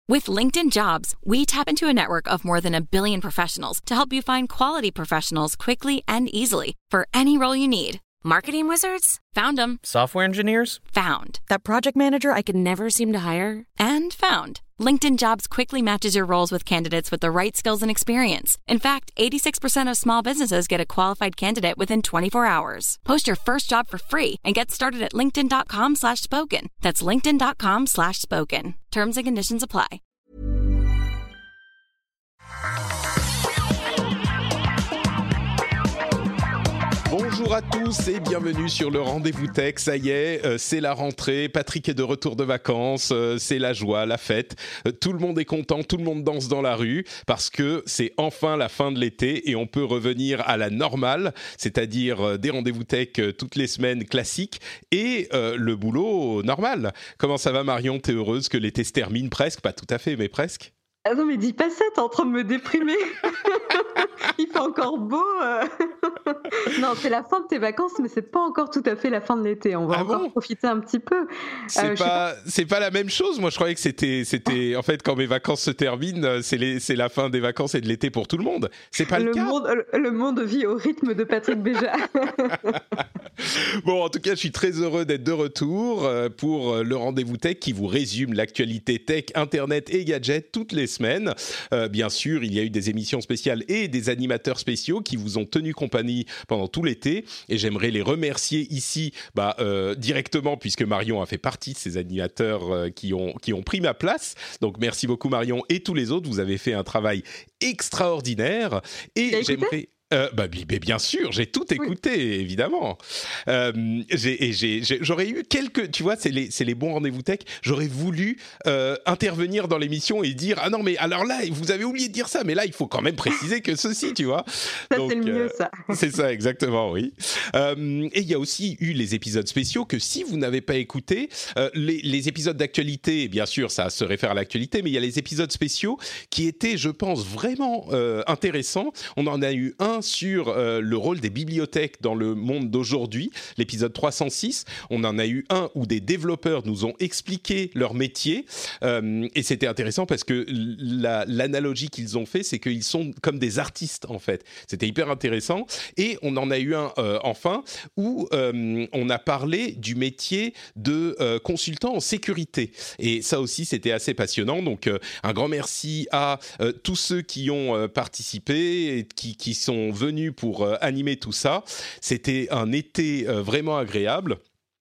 With LinkedIn Jobs, we tap into a network of more than 1 billion professionals to help you find quality professionals quickly and easily for any role you need. Marketing wizards? Found them. Software engineers? Found. That project manager I could never seem to hire? And found. LinkedIn Jobs quickly matches your roles with candidates with the right skills and experience. In fact, 86% of small businesses get a qualified candidate within 24 hours. Post your first job for free and get started at linkedin.com/spoken. That's linkedin.com/spoken. Terms and conditions apply. Bonjour à tous et bienvenue sur le Rendez-vous Tech. Ça y est, c'est la rentrée, Patrick est de retour de vacances, c'est la joie, la fête. Tout le monde est content, tout le monde danse dans la rue parce que c'est enfin la fin de l'été et on peut revenir à la normale, c'est-à-dire des Rendez-vous Tech toutes les semaines classiques et le boulot normal. Comment ça va Marion? T'es heureuse que l'été se termine presque? Pas tout à fait, mais presque. Ah non, mais dis pas ça, t'es en train de me déprimer. Il fait encore beau. Non, c'est la fin de tes vacances, mais c'est pas encore tout à fait la fin de l'été. On va encore profiter un petit peu. C'est pas la même chose. Moi, je croyais que c'était en fait quand mes vacances se terminent, c'est la fin des vacances et de l'été pour tout le monde. C'est pas le cas. Le monde vit au rythme de Patrick Béja. Bon, en tout cas, je suis très heureux d'être de retour pour le Rendez-vous Tech qui vous résume l'actualité tech, internet et gadgets toutes les semaines. Bien sûr, il y a eu des émissions spéciales et des animateurs spéciaux qui vous ont tenu compagnie pendant tout l'été et j'aimerais les remercier ici directement puisque Marion a fait partie de ces animateurs qui ont pris ma place. Donc merci beaucoup Marion et tous les autres, vous avez fait un travail extraordinaire et j'aimerais... bien sûr, j'ai tout écouté, évidemment. J'aurais eu quelques, tu vois, c'est les bons rendez-vous tech. J'aurais voulu intervenir dans l'émission et dire ah non mais alors là vous avez oublié de dire ça, mais là il faut quand même préciser que ceci, tu vois. Ça donc, c'est le mieux ça. C'est ça exactement, oui. Et il y a aussi eu les épisodes spéciaux que si vous n'avez pas écouté, les épisodes d'actualité, bien sûr, ça se réfère à l'actualité, mais il y a les épisodes spéciaux qui étaient, je pense, vraiment intéressants. On en a eu un sur le rôle des bibliothèques dans le monde d'aujourd'hui, l'épisode 306. On en a eu un où des développeurs nous ont expliqué leur métier et c'était intéressant parce que l'analogie qu'ils ont fait, c'est qu'ils sont comme des artistes en fait. C'était hyper intéressant et on en a eu un enfin où on a parlé du métier de consultant en sécurité et ça aussi c'était assez passionnant. Donc un grand merci à tous ceux qui ont participé et qui sont venus pour animer tout ça. C'était un été vraiment agréable.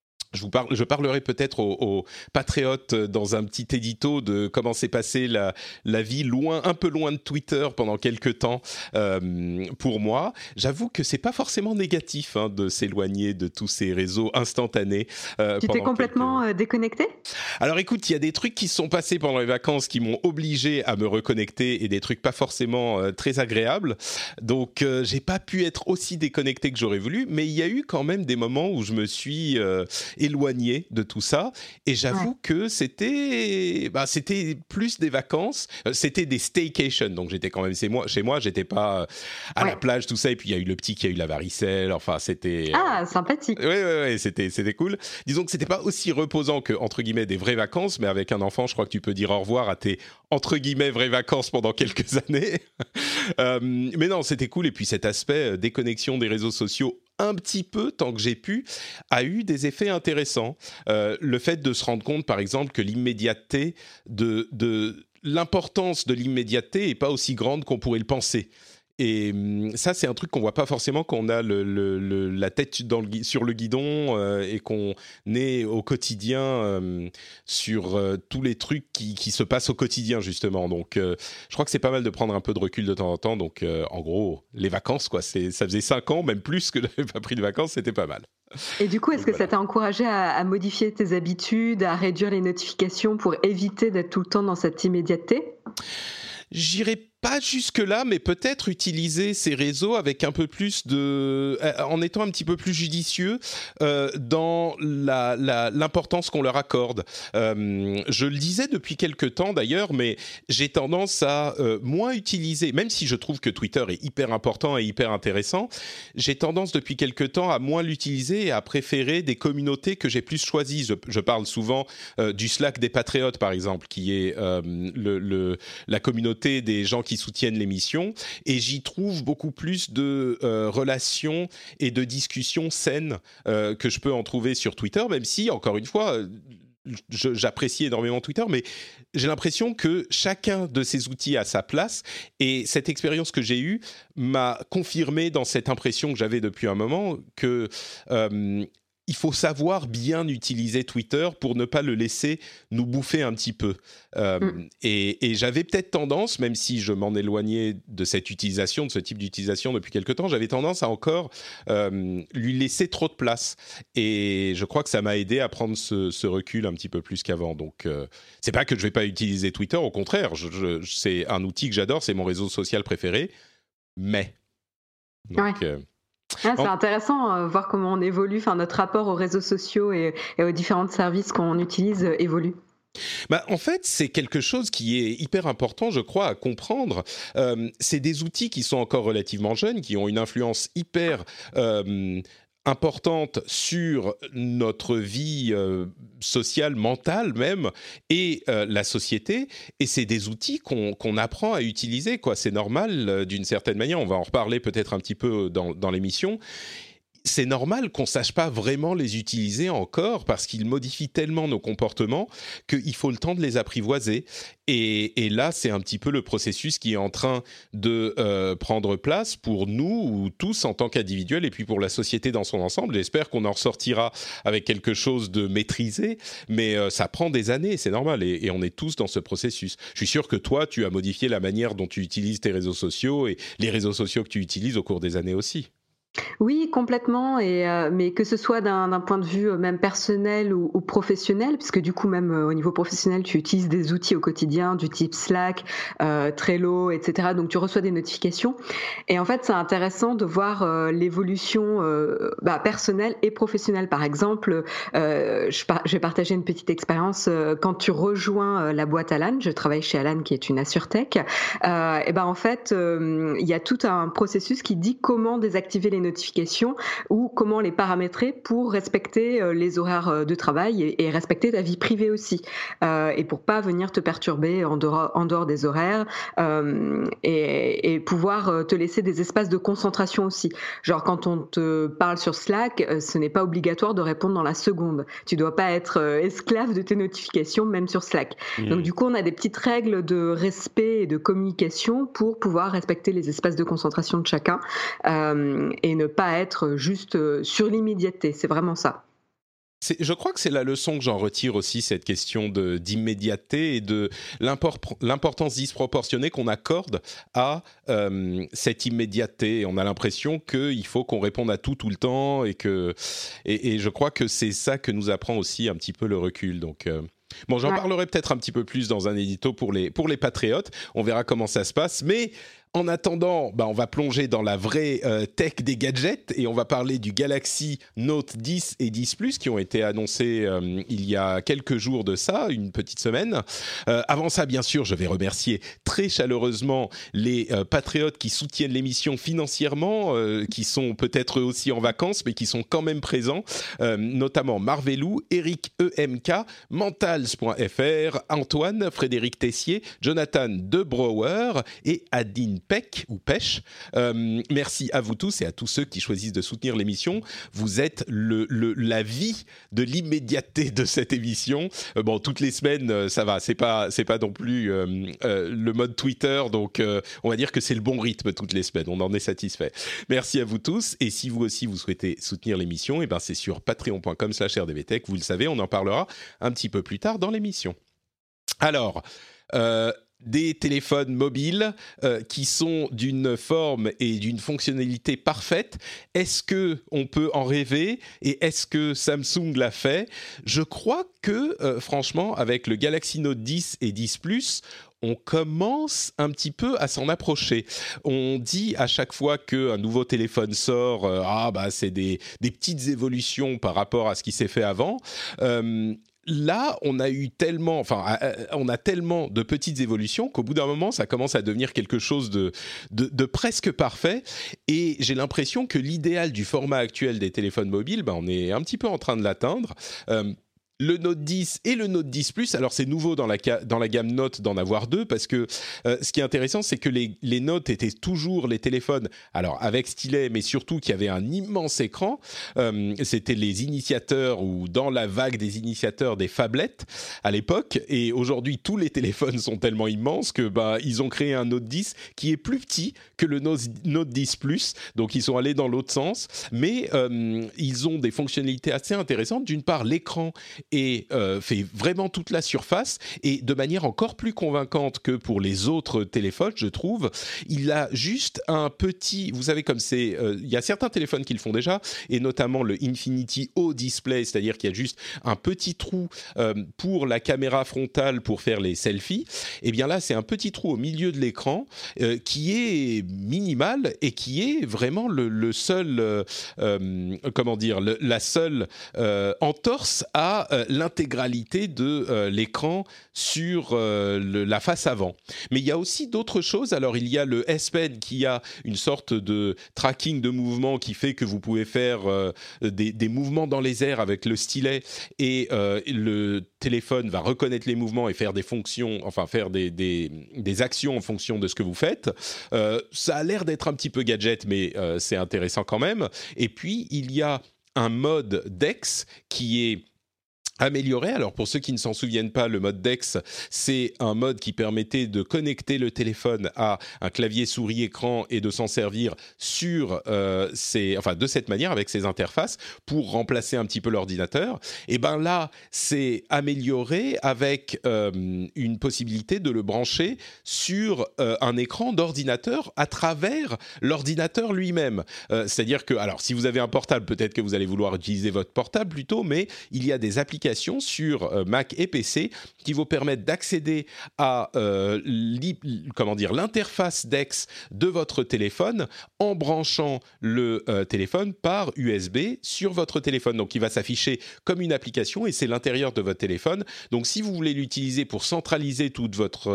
Je parlerai peut-être aux patriotes dans un petit édito de comment s'est passée la vie un peu loin de Twitter pendant quelques temps pour moi. J'avoue que c'est pas forcément négatif de s'éloigner de tous ces réseaux instantanés. Tu t'es complètement déconnecté ? Alors écoute, il y a des trucs qui se sont passés pendant les vacances qui m'ont obligé à me reconnecter et des trucs pas forcément très agréables. Donc j'ai pas pu être aussi déconnecté que j'aurais voulu, mais il y a eu quand même des moments où je me suis éloigné de tout ça et j'avoue que c'était plus des vacances, c'était des staycations, donc j'étais quand même chez moi, j'étais pas à la plage tout ça et puis il y a eu le petit qui a eu la varicelle, enfin c'était sympathique. Ouais, c'était cool. Disons que c'était pas aussi reposant que entre guillemets des vraies vacances, mais avec un enfant, je crois que tu peux dire au revoir à tes entre guillemets vraies vacances pendant quelques années. Mais non, c'était cool et puis cet aspect déconnexion des réseaux sociaux un petit peu, tant que j'ai pu, a eu des effets intéressants. Le fait de se rendre compte, par exemple, que l'immédiateté de l'importance de l'immédiateté est pas aussi grande qu'on pourrait le penser. Et ça, c'est un truc qu'on voit pas forcément quand on a la tête sur le guidon et qu'on est au quotidien sur tous les trucs qui se passent au quotidien, justement. Donc, je crois que c'est pas mal de prendre un peu de recul de temps en temps. Donc, en gros, les vacances, quoi. Ça faisait 5 ans, même plus que j'avais pas pris de vacances, c'était pas mal. Et du coup, est-ce que ça t'a encouragé à modifier tes habitudes, à réduire les notifications pour éviter d'être tout le temps dans cette immédiateté ? J'irais Pas jusque-là, mais peut-être utiliser ces réseaux avec un peu plus en étant un petit peu plus judicieux dans l'importance qu'on leur accorde. Je le disais depuis quelque temps d'ailleurs, mais j'ai tendance à moins utiliser, même si je trouve que Twitter est hyper important et hyper intéressant, j'ai tendance depuis quelque temps à moins l'utiliser et à préférer des communautés que j'ai plus choisies. Je parle souvent du Slack des Patriotes, par exemple, qui est la communauté des gens qui soutiennent l'émission, et j'y trouve beaucoup plus de relations et de discussions saines que je peux en trouver sur Twitter, même si, encore une fois, j'apprécie énormément Twitter, mais j'ai l'impression que chacun de ces outils a sa place, et cette expérience que j'ai eue m'a confirmé dans cette impression que j'avais depuis un moment que il faut savoir bien utiliser Twitter pour ne pas le laisser nous bouffer un petit peu. Et j'avais peut-être tendance, même si je m'en éloignais de cette utilisation, de ce type d'utilisation depuis quelque temps, j'avais tendance à encore lui laisser trop de place. Et je crois que ça m'a aidé à prendre ce recul un petit peu plus qu'avant. Donc, c'est pas que je vais pas utiliser Twitter, au contraire, c'est un outil que j'adore, c'est mon réseau social préféré. Mais... Donc, ouais. C'est intéressant voir comment on évolue, notre rapport aux réseaux sociaux et aux différents services qu'on utilise évolue. En fait, c'est quelque chose qui est hyper important, je crois, à comprendre. C'est des outils qui sont encore relativement jeunes, qui ont une influence hyper importante sur notre vie sociale, mentale même, et la société. Et c'est des outils qu'on apprend à utiliser, quoi. C'est normal d'une certaine manière. On va en reparler peut-être un petit peu dans l'émission. C'est normal qu'on ne sache pas vraiment les utiliser encore parce qu'ils modifient tellement nos comportements qu'il faut le temps de les apprivoiser. Et là, c'est un petit peu le processus qui est en train de prendre place pour nous tous en tant qu'individuels et puis pour la société dans son ensemble. J'espère qu'on en ressortira avec quelque chose de maîtrisé, mais ça prend des années, c'est normal, et on est tous dans ce processus. Je suis sûr que toi, tu as modifié la manière dont tu utilises tes réseaux sociaux et les réseaux sociaux que tu utilises au cours des années aussi. Oui, complètement, mais que ce soit d'un point de vue même personnel ou professionnel, puisque du coup même au niveau professionnel, tu utilises des outils au quotidien du type Slack, Trello, etc. Donc tu reçois des notifications. Et en fait, c'est intéressant de voir l'évolution personnelle et professionnelle. Par exemple, je vais partager une petite expérience. Quand tu rejoins la boîte Alan, je travaille chez Alan qui est une AssureTech, en fait, il y a tout un processus qui dit comment désactiver les notifications ou comment les paramétrer pour respecter les horaires de travail et respecter ta vie privée aussi, et pour pas venir te perturber en dehors des horaires, et pouvoir te laisser des espaces de concentration aussi. Genre quand on te parle sur Slack, ce n'est pas obligatoire de répondre dans la seconde. Tu dois pas être esclave de tes notifications même sur Slack. Donc du coup, on a des petites règles de respect et de communication pour pouvoir respecter les espaces de concentration de chacun, et ne pas être juste sur l'immédiateté. C'est vraiment ça. Je crois que c'est la leçon que j'en retire aussi, cette question d'immédiateté et de l'importance disproportionnée qu'on accorde à cette immédiateté. On a l'impression qu'il faut qu'on réponde à tout le temps et je crois que c'est ça que nous apprend aussi un petit peu le recul. Donc, j'en parlerai peut-être un petit peu plus dans un édito pour les patriotes. On verra comment ça se passe, mais... En attendant, on va plonger dans la vraie tech des gadgets et on va parler du Galaxy Note 10 et 10 Plus qui ont été annoncés il y a quelques jours de ça, une petite semaine. Avant ça, bien sûr, je vais remercier très chaleureusement les patriotes qui soutiennent l'émission financièrement, qui sont peut-être eux aussi en vacances, mais qui sont quand même présents, notamment Marvelou, Eric EMK, Mentals.fr, Antoine, Frédéric Tessier, Jonathan Debrower et Adine Peck ou Pêche. Merci à vous tous et à tous ceux qui choisissent de soutenir l'émission. Vous êtes la vie de l'immédiateté de cette émission. Toutes les semaines, ça va. C'est pas non plus le mode Twitter, donc on va dire que c'est le bon rythme toutes les semaines. On en est satisfait. Merci à vous tous. Et si vous aussi vous souhaitez soutenir l'émission, c'est sur patreon.com/rdvtech. Vous le savez, on en parlera un petit peu plus tard dans l'émission. Alors. des téléphones mobiles qui sont d'une forme et d'une fonctionnalité parfaite. Est-ce qu'on peut en rêver et est-ce que Samsung l'a fait ? Je crois que, franchement, avec le Galaxy Note 10 et 10 Plus, on commence un petit peu à s'en approcher. On dit à chaque fois qu'un nouveau téléphone sort, c'est des petites évolutions par rapport à ce qui s'est fait avant. Là, on a tellement de petites évolutions qu'au bout d'un moment, ça commence à devenir quelque chose de presque parfait. Et j'ai l'impression que l'idéal du format actuel des téléphones mobiles, on est un petit peu en train de l'atteindre. Le Note 10 et le Note 10 Plus, alors c'est nouveau dans la gamme Note d'en avoir deux, parce que ce qui est intéressant, c'est que les Note étaient toujours les téléphones, alors avec stylet, mais surtout qui avaient un immense écran. C'était les initiateurs, ou dans la vague des initiateurs, des phablettes à l'époque, et aujourd'hui tous les téléphones sont tellement immenses que ils ont créé un Note 10 qui est plus petit que le Note 10 Plus, donc ils sont allés dans l'autre sens, mais ils ont des fonctionnalités assez intéressantes. D'une part, l'écran et fait vraiment toute la surface, et de manière encore plus convaincante que pour les autres téléphones, je trouve. Il a juste un petit, vous savez, comme c'est, il y a certains téléphones qui le font déjà, et notamment le Infinity O Display, c'est-à-dire qu'il y a juste un petit trou pour la caméra frontale pour faire les selfies. Et bien là, c'est un petit trou au milieu de l'écran qui est minimal et qui est vraiment le seul, la seule entorse à l'intégralité de l'écran sur la face avant. Mais il y a aussi d'autres choses. Alors, il y a le S Pen qui a une sorte de tracking de mouvement qui fait que vous pouvez faire des mouvements dans les airs avec le stylet, et le téléphone va reconnaître les mouvements et faire des fonctions, faire des actions en fonction de ce que vous faites. Ça a l'air d'être un petit peu gadget, mais c'est intéressant quand même. Et puis, il y a un mode DeX qui est amélioré. Alors pour ceux qui ne s'en souviennent pas, le mode DeX, c'est un mode qui permettait de connecter le téléphone à un clavier souris écran et de s'en servir de cette manière, avec ses interfaces, pour remplacer un petit peu l'ordinateur. Et là, c'est amélioré avec une possibilité de le brancher sur un écran d'ordinateur à travers l'ordinateur lui-même. C'est-à-dire que, alors si vous avez un portable, peut-être que vous allez vouloir utiliser votre portable plutôt, mais il y a des applications sur Mac et PC qui vous permettent d'accéder à l'interface DeX de votre téléphone en branchant le téléphone par USB sur votre téléphone. Donc, il va s'afficher comme une application et c'est l'intérieur de votre téléphone. Donc, si vous voulez l'utiliser pour centraliser toute votre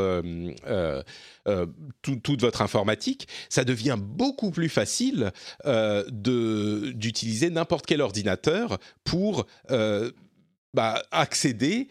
informatique, ça devient beaucoup plus facile d'utiliser n'importe quel ordinateur pour accéder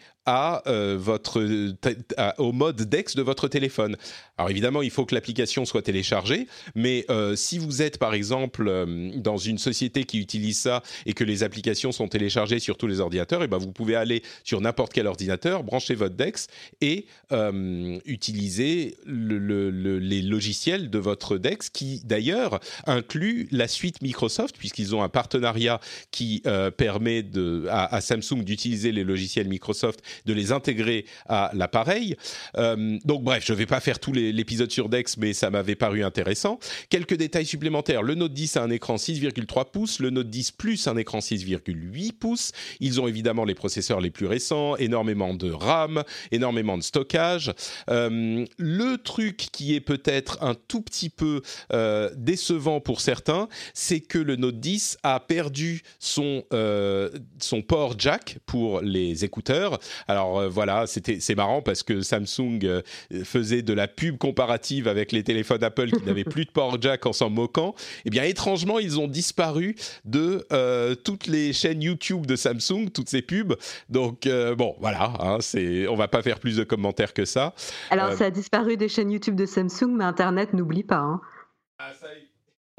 au mode DeX de votre téléphone. Alors évidemment, il faut que l'application soit téléchargée, mais si vous êtes par exemple dans une société qui utilise ça et que les applications sont téléchargées sur tous les ordinateurs, vous pouvez aller sur n'importe quel ordinateur, brancher votre DeX et utiliser les logiciels de votre DeX, qui d'ailleurs inclut la suite Microsoft, puisqu'ils ont un partenariat qui permet à Samsung d'utiliser les logiciels Microsoft, de les intégrer à l'appareil. Donc bref, je ne vais pas faire tout l'épisode sur DeX, mais ça m'avait paru intéressant. Quelques détails supplémentaires. Le Note 10 a un écran 6,3 pouces, le Note 10 Plus un écran 6,8 pouces. Ils ont évidemment les processeurs les plus récents, énormément de RAM, énormément de stockage. Le truc qui est peut-être un tout petit peu décevant pour certains, c'est que le Note 10 a perdu son port jack pour les écouteurs. Alors c'est marrant parce que Samsung faisait de la pub comparative avec les téléphones Apple qui n'avaient plus de port jack en s'en moquant. Eh bien, étrangement, ils ont disparu de toutes les chaînes YouTube de Samsung, toutes ces pubs. Donc, on va pas faire plus de commentaires que ça. Alors, ça a disparu des chaînes YouTube de Samsung, mais Internet n'oublie pas. Ah, ça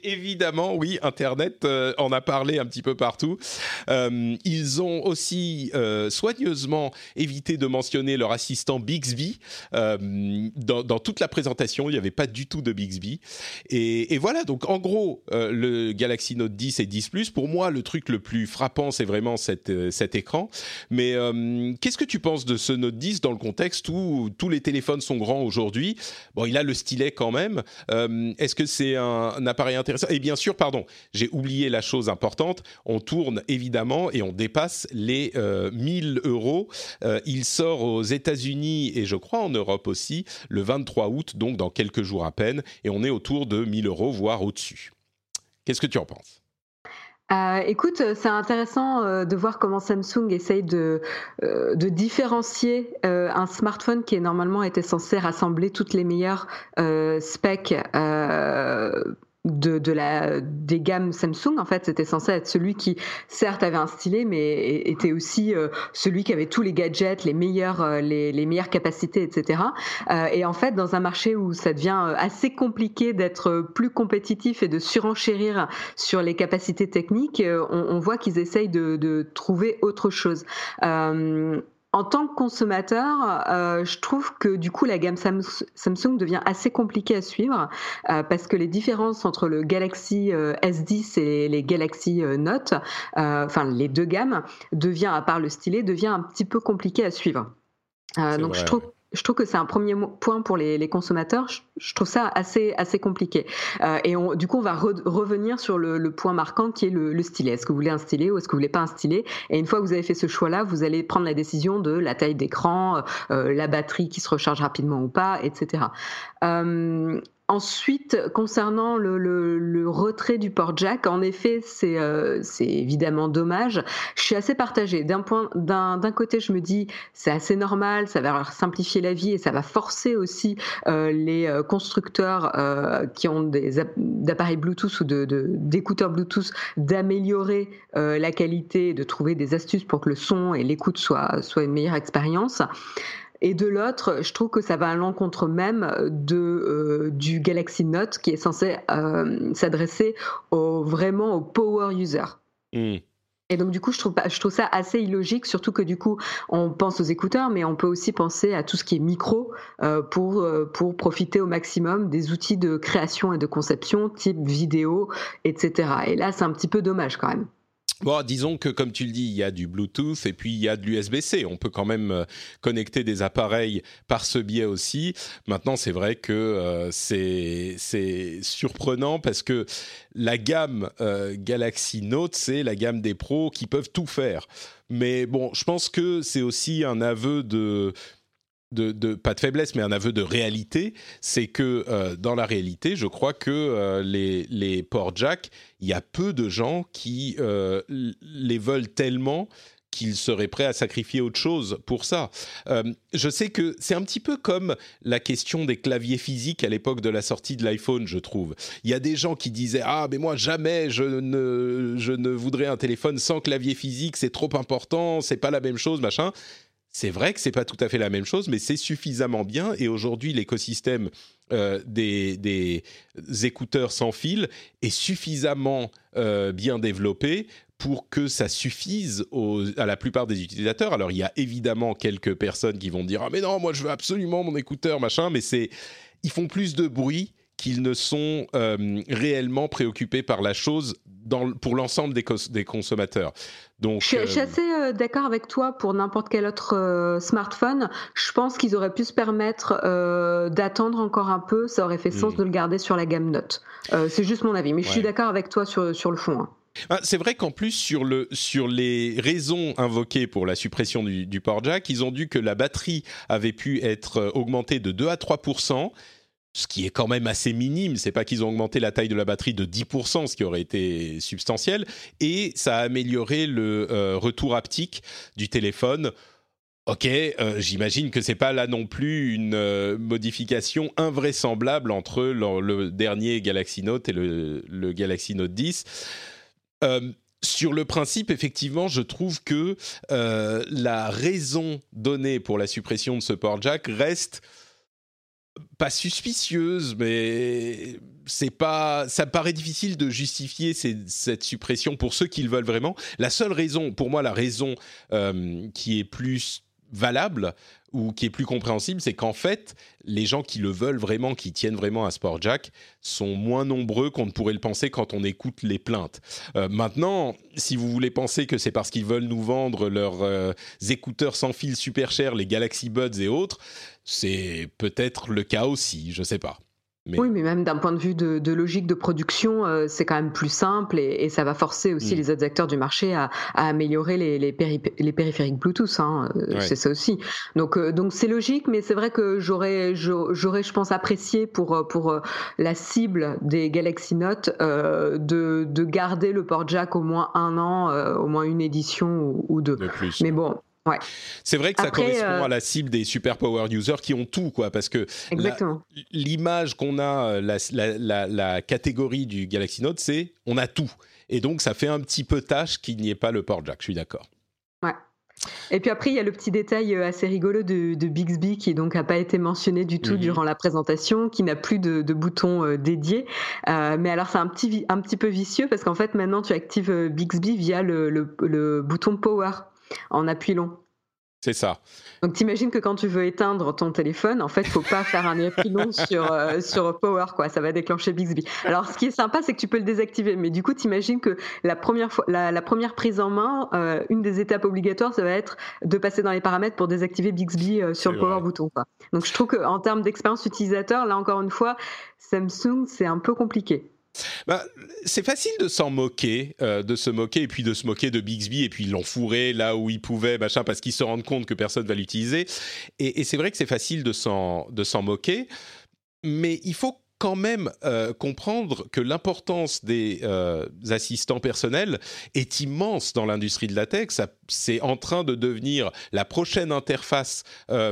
évidemment, oui, Internet en a parlé un petit peu partout. Ils ont aussi soigneusement évité de mentionner leur assistant Bixby. Dans toute la présentation, il n'y avait pas du tout de Bixby. Et voilà, donc en gros, le Galaxy Note 10 et 10 Plus, pour moi, le truc le plus frappant, c'est vraiment cet écran. Mais qu'est-ce que tu penses de ce Note 10 dans le contexte où tous les téléphones sont grands aujourd'hui? Bon, il a le stylet quand même. Est-ce que c'est un appareil intéressant? Et bien sûr, pardon, j'ai oublié la chose importante. On tourne évidemment et on dépasse les 1000 €. Il sort aux États-Unis et je crois en Europe aussi le 23 août, donc dans quelques jours à peine. Et on est autour de 1000 €, voire au-dessus. Qu'est-ce que tu en penses? Écoute, c'est intéressant de voir comment Samsung essaye de différencier un smartphone qui est normalement était censé rassembler toutes les meilleures specs des gammes Samsung. En fait, c'était censé être celui qui, certes, avait un stylet, mais était aussi celui qui avait tous les gadgets, les meilleures capacités, etc. Et en fait, dans un marché où ça devient assez compliqué d'être plus compétitif et de surenchérir sur les capacités techniques, on voit qu'ils essayent de trouver autre chose. En tant que consommateur, je trouve que du coup la gamme Samsung devient assez compliquée à suivre parce que les différences entre le Galaxy S10 et les Galaxy Note, enfin les deux gammes, à part le stylet, devient un petit peu compliqué à suivre. Donc vrai. Je trouve que c'est un premier point pour les consommateurs. Je trouve ça assez compliqué. Et du coup, on va revenir sur le point marquant qui est le stylet. Est-ce que vous voulez un stylet ou est-ce que vous voulez pas un stylet? Et une fois que vous avez fait ce choix-là, vous allez prendre la décision de la taille d'écran, la batterie qui se recharge rapidement ou pas, etc. Ensuite, concernant le retrait du port jack, en effet, c'est évidemment dommage. Je suis assez partagée. D'un côté, je me dis c'est assez normal, ça va leur simplifier la vie et ça va forcer aussi les constructeurs qui ont d'appareils Bluetooth ou d'écouteurs Bluetooth d'améliorer la qualité, de trouver des astuces pour que le son et l'écoute soient une meilleure expérience. Et de l'autre, je trouve que ça va à l'encontre même du Galaxy Note qui est censé s'adresser vraiment aux power users. Et donc du coup, je trouve ça assez illogique, surtout que du coup, on pense aux écouteurs, mais on peut aussi penser à tout ce qui est micro pour profiter au maximum des outils de création et de conception, type vidéo, etc. Et là, c'est un petit peu dommage quand même. Bon, disons que, comme tu le dis, il y a du Bluetooth et puis il y a de l'USB-C. On peut quand même connecter des appareils par ce biais aussi. Maintenant, c'est vrai que c'est surprenant parce que la gamme Galaxy Note, c'est la gamme des pros qui peuvent tout faire. Mais bon, je pense que c'est aussi un aveu pas de faiblesse, mais un aveu de réalité, c'est que dans la réalité, je crois que les ports jack, il y a peu de gens qui les veulent tellement qu'ils seraient prêts à sacrifier autre chose pour ça. Je sais que c'est un petit peu comme la question des claviers physiques à l'époque de la sortie de l'iPhone, je trouve. Il y a des gens qui disaient « Ah, mais moi, jamais je ne voudrais un téléphone sans clavier physique, c'est trop important, c'est pas la même chose, machin ». C'est vrai que c'est pas tout à fait la même chose, mais c'est suffisamment bien. Et aujourd'hui, l'écosystème des écouteurs sans fil est suffisamment bien développé pour que ça suffise à la plupart des utilisateurs. Alors, il y a évidemment quelques personnes qui vont dire « Ah, mais non, moi, je veux absolument mon écouteur, machin », mais ils font plus de bruit qu'ils ne sont réellement préoccupés par la chose pour l'ensemble des consommateurs. Donc, je suis assez d'accord avec toi pour n'importe quel autre smartphone. Je pense qu'ils auraient pu se permettre d'attendre encore un peu. Ça aurait fait sens de le garder sur la gamme Note. C'est juste mon avis, mais je suis d'accord avec toi sur le fond. Hein. C'est vrai qu'en plus, sur les raisons invoquées pour la suppression du port jack, ils ont dit que la batterie avait pu être augmentée de 2 à 3%. Ce qui est quand même assez minime, c'est pas qu'ils ont augmenté la taille de la batterie de 10%, ce qui aurait été substantiel, et ça a amélioré le retour haptique du téléphone. Ok, j'imagine que c'est pas là non plus une modification invraisemblable entre le dernier Galaxy Note et le Galaxy Note 10. Sur le principe, effectivement, je trouve que la raison donnée pour la suppression de ce port jack reste pas suspicieuse, mais ça me paraît difficile de justifier cette suppression pour ceux qui le veulent vraiment. La seule raison, pour moi, la raison qui est plus valable ou qui est plus compréhensible, c'est qu'en fait, les gens qui le veulent vraiment, qui tiennent vraiment à SportJack, sont moins nombreux qu'on ne pourrait le penser quand on écoute les plaintes. Maintenant, si vous voulez penser que c'est parce qu'ils veulent nous vendre leurs écouteurs sans fil super chers, les Galaxy Buds et autres, c'est peut-être le cas aussi, je ne sais pas. Oui, mais même d'un point de vue de logique de production, c'est quand même plus simple et ça va forcer aussi les autres acteurs du marché à améliorer les périphériques Bluetooth. Ouais. C'est ça aussi. Donc c'est logique, mais c'est vrai que j'aurais, je pense, apprécié pour la cible des Galaxy Note de garder le port jack au moins 1 an, au moins une édition ou 2. De plus. Mais bon. Ouais. C'est vrai que ça correspond à la cible des super power users qui ont tout, quoi, parce que l'image qu'on a, la catégorie du Galaxy Note, c'est on a tout. Et donc, ça fait un petit peu tâche qu'il n'y ait pas le port jack, je suis d'accord. Ouais. Et puis après, il y a le petit détail assez rigolo de Bixby qui donc n'a pas été mentionné du tout durant la présentation, qui n'a plus de bouton dédié. Mais alors, c'est un petit peu vicieux parce qu'en fait, maintenant, tu actives Bixby via le bouton Power en appui long. C'est ça. Donc, t'imagines que quand tu veux éteindre ton téléphone, en fait, il ne faut pas faire un appui long sur Power, quoi. Ça va déclencher Bixby. Alors, ce qui est sympa, c'est que tu peux le désactiver. Mais du coup, t'imagines que la première prise en main, une des étapes obligatoires, ça va être de passer dans les paramètres pour désactiver Bixby sur le Power bouton, quoi. Donc, je trouve qu'en termes d'expérience utilisateur, là, encore une fois, Samsung, c'est un peu compliqué. C'est facile de s'en moquer, et puis de se moquer de Bixby, et puis ils l'ont fourré là où ils pouvaient, machin, parce qu'ils se rendent compte que personne va l'utiliser. Et c'est vrai que c'est facile de s'en moquer, mais il faut quand même comprendre que l'importance des assistants personnels est immense dans l'industrie de la tech. C'est en train de devenir la prochaine interface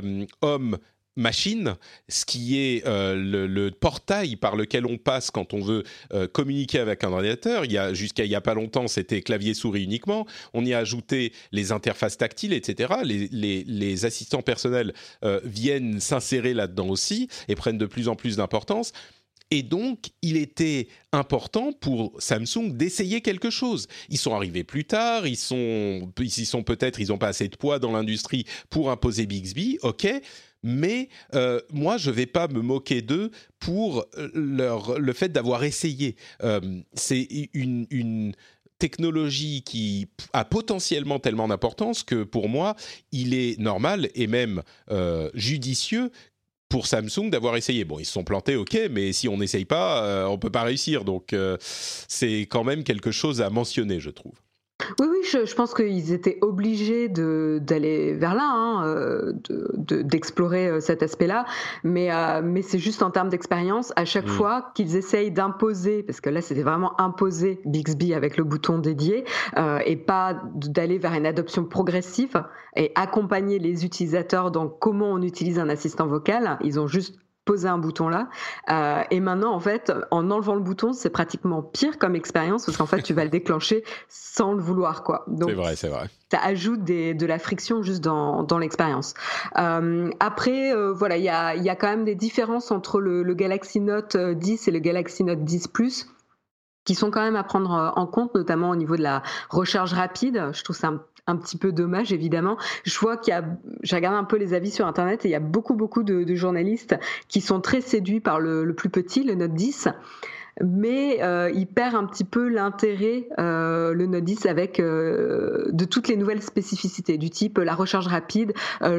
homme-machine, ce qui est le portail par lequel on passe quand on veut communiquer avec un ordinateur. Jusqu'à il n'y a pas longtemps, c'était clavier-souris uniquement. On y a ajouté les interfaces tactiles, etc. Les assistants personnels viennent s'insérer là-dedans aussi et prennent de plus en plus d'importance. Et donc, il était important pour Samsung d'essayer quelque chose. Ils sont arrivés plus tard, ils n'ont pas assez de poids dans l'industrie pour imposer Bixby, ok. Mais moi, je ne vais pas me moquer d'eux pour le fait d'avoir essayé. C'est une technologie qui a potentiellement tellement d'importance que pour moi, il est normal et même judicieux pour Samsung d'avoir essayé. Bon, ils se sont plantés, ok, mais si on n'essaye pas, on ne peut pas réussir. Donc, c'est quand même quelque chose à mentionner, je trouve. Oui, je pense qu'ils étaient obligés d'aller vers là, d'explorer cet aspect-là, mais c'est juste en termes d'expérience, à chaque fois qu'ils essayent d'imposer, parce que là c'était vraiment imposer Bixby avec le bouton dédié, et pas d'aller vers une adoption progressive et accompagner les utilisateurs dans comment on utilise un assistant vocal, ils ont juste poser un bouton là et maintenant en fait en enlevant le bouton c'est pratiquement pire comme expérience parce qu'en fait tu vas le déclencher sans le vouloir quoi. Donc c'est vrai ça ajoute de la friction juste dans l'expérience. Après voilà il y a quand même des différences entre le Galaxy Note 10 et le Galaxy Note 10 Plus qui sont quand même à prendre en compte, notamment au niveau de la recharge rapide. Je trouve ça un petit peu dommage, évidemment. Je vois j'ai regardé un peu les avis sur Internet et il y a beaucoup de journalistes qui sont très séduits par le plus petit, le Note 10. Mais il perd un petit peu l'intérêt, le Note 10, avec de toutes les nouvelles spécificités, du type la recharge rapide,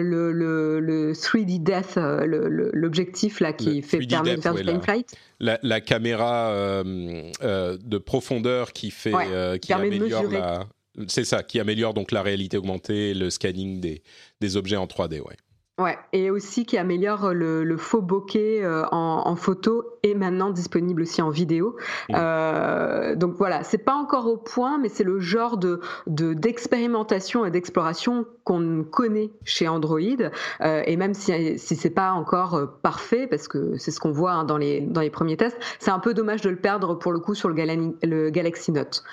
le 3D Depth, l'objectif là qui permet de faire du time flight. La caméra de profondeur qui améliore c'est ça, qui améliore donc la réalité augmentée, le scanning des objets en 3D, ouais. Ouais, et aussi qui améliore le faux bokeh en photo et maintenant disponible aussi en vidéo. Donc voilà, c'est pas encore au point, mais c'est le genre d'expérimentation et d'exploration qu'on connaît chez Android. Et même si c'est pas encore parfait, parce que c'est ce qu'on voit dans les premiers tests, c'est un peu dommage de le perdre pour le coup sur le Galaxy Note.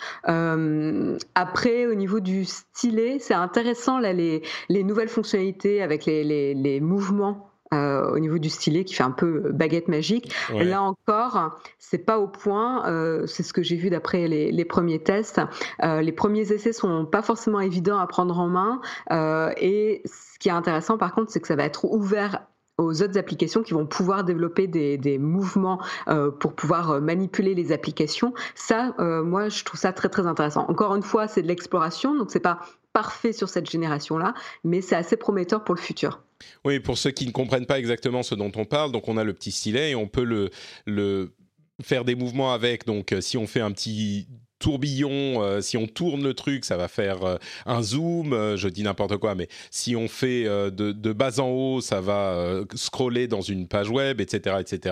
Après, au niveau du stylet, c'est intéressant là les nouvelles fonctionnalités avec les mouvements au niveau du stylet qui fait un peu baguette magique. Ouais. Là encore, c'est pas au point. C'est ce que j'ai vu d'après les premiers tests. Les premiers essais sont pas forcément évidents à prendre en main. Et ce qui est intéressant, par contre, c'est que ça va être ouvert aux autres applications qui vont pouvoir développer des mouvements pour pouvoir manipuler les applications. Ça, moi, je trouve ça très, très intéressant. Encore une fois, c'est de l'exploration, donc c'est pas parfait sur cette génération-là, mais c'est assez prometteur pour le futur. Oui, pour ceux qui ne comprennent pas exactement ce dont on parle, donc on a le petit stylet et on peut le faire des mouvements avec. Donc, si on fait un petit tourbillon, si on tourne le truc, ça va faire un zoom, je dis n'importe quoi, mais si on fait de bas en haut, ça va scroller dans une page web, etc., etc.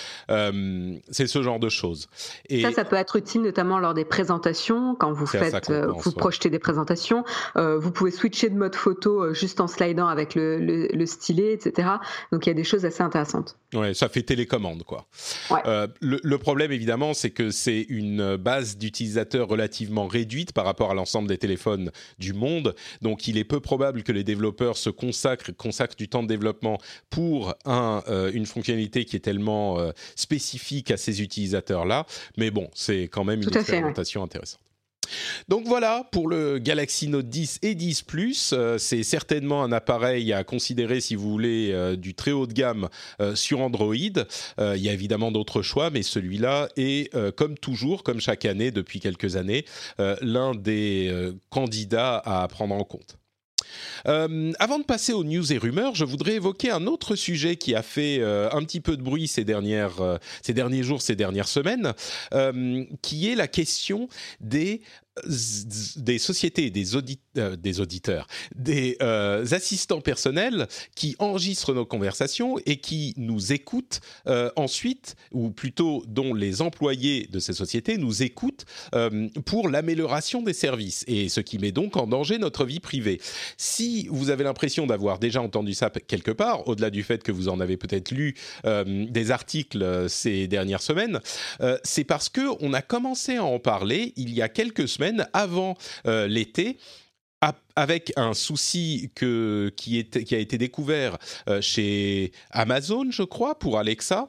C'est ce genre de choses. Et ça peut être utile notamment lors des présentations, quand vous projetez des présentations. Vous pouvez switcher de mode photo juste en slidant avec le stylet, etc. Donc il y a des choses assez intéressantes. Ouais, ça fait télécommande, quoi. Ouais. Le problème, évidemment, c'est que c'est une base d'utilisateurs relativement réduite par rapport à l'ensemble des téléphones du monde. Donc, il est peu probable que les développeurs se consacrent du temps de développement pour une fonctionnalité qui est tellement spécifique à ces utilisateurs-là. Mais bon, c'est quand même une expérimentation intéressante. Donc voilà, pour le Galaxy Note 10 et 10 Plus, c'est certainement un appareil à considérer si vous voulez du très haut de gamme sur Android. Il y a évidemment d'autres choix, mais celui-là est, comme toujours, comme chaque année depuis quelques années, l'un des candidats à prendre en compte. Avant de passer aux news et rumeurs, je voudrais évoquer un autre sujet qui a fait un petit peu de bruit ces derniers jours, ces dernières semaines, qui est la question des sociétés, des auditeurs, des assistants personnels qui enregistrent nos conversations et qui nous écoutent ensuite, ou plutôt dont les employés de ces sociétés nous écoutent pour l'amélioration des services, et ce qui met donc en danger notre vie privée. Si vous avez l'impression d'avoir déjà entendu ça quelque part, au-delà du fait que vous en avez peut-être lu des articles ces dernières semaines, c'est parce qu'on a commencé à en parler il y a quelques semaines, avant l'été, avec un souci qui a été découvert chez Amazon, je crois, pour Alexa.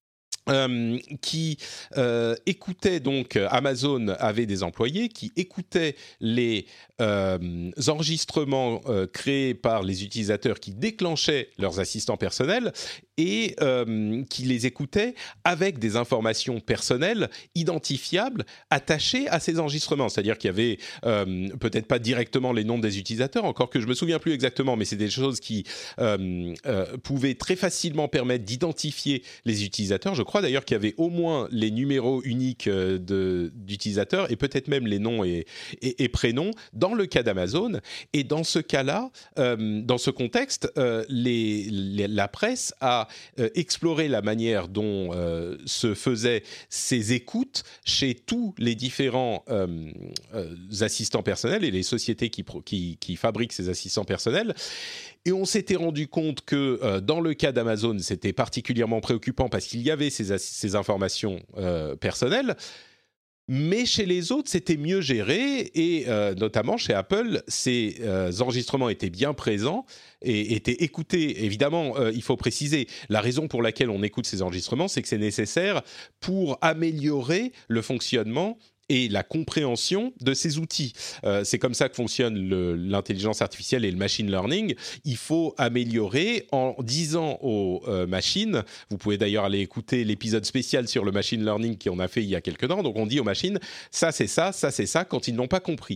Qui écoutait donc, Amazon avait des employés qui écoutaient les enregistrements créés par les utilisateurs qui déclenchaient leurs assistants personnels et qui les écoutaient avec des informations personnelles identifiables attachées à ces enregistrements. C'est-à-dire qu'il y avait peut-être pas directement les noms des utilisateurs, encore que je me souviens plus exactement, mais c'est des choses qui pouvaient très facilement permettre d'identifier les utilisateurs. Je crois d'ailleurs qu'il y avait au moins les numéros uniques d'utilisateurs et peut-être même les noms et prénoms dans le cas d'Amazon. Et dans ce cas-là, dans ce contexte, la presse a exploré la manière dont se faisaient ces écoutes chez tous les différents assistants personnels et les sociétés qui fabriquent ces assistants personnels. Et on s'était rendu compte que dans le cas d'Amazon, c'était particulièrement préoccupant parce qu'il y avait ces informations personnelles. Mais chez les autres, c'était mieux géré et notamment chez Apple, ces enregistrements étaient bien présents et étaient écoutés. Évidemment, il faut préciser, la raison pour laquelle on écoute ces enregistrements, c'est que c'est nécessaire pour améliorer le fonctionnement et la compréhension de ces outils. C'est comme ça que fonctionne l'intelligence artificielle et le machine learning. Il faut améliorer en disant aux machines, vous pouvez d'ailleurs aller écouter l'épisode spécial sur le machine learning qu'on a fait il y a quelques temps, donc on dit aux machines, ça c'est ça, ça c'est ça, quand ils n'ont pas compris.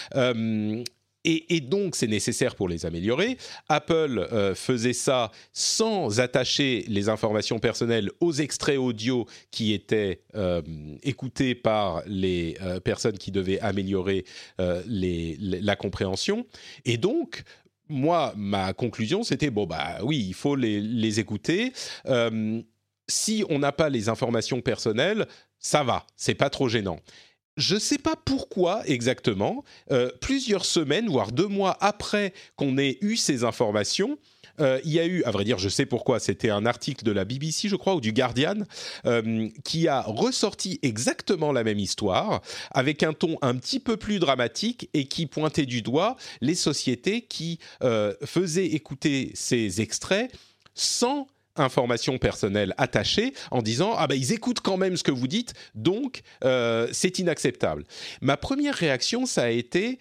Et donc, c'est nécessaire pour les améliorer. Apple faisait ça sans attacher les informations personnelles aux extraits audio qui étaient écoutés par les personnes qui devaient améliorer la compréhension. Et donc, moi, ma conclusion, c'était, oui, il faut les écouter. Si on n'a pas les informations personnelles, ça va, c'est pas trop gênant. Je ne sais pas pourquoi exactement, plusieurs semaines, voire 2 mois après qu'on ait eu ces informations, il y a eu, à vrai dire, je sais pourquoi, c'était un article de la BBC, je crois, ou du Guardian, qui a ressorti exactement la même histoire, avec un ton un petit peu plus dramatique et qui pointait du doigt les sociétés qui faisaient écouter ces extraits sans informations personnelles attachées en disant « Ah ben ils écoutent quand même ce que vous dites, donc c'est inacceptable ». Ma première réaction, ça a été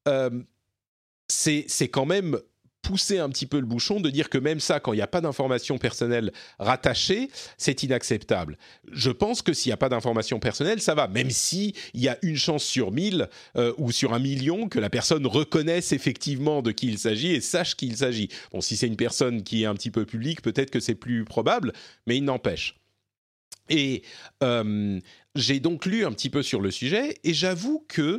c'est quand même pousser un petit peu le bouchon de dire que même ça, quand il n'y a pas d'informations personnelles rattachées, c'est inacceptable. Je pense que s'il n'y a pas d'informations personnelles, ça va, même s'il y a une chance sur 1000 ou sur 1 million que la personne reconnaisse effectivement de qui il s'agit et sache qui il s'agit. Bon, si c'est une personne qui est un petit peu publique, peut-être que c'est plus probable, mais il n'empêche. Et j'ai donc lu un petit peu sur le sujet et j'avoue que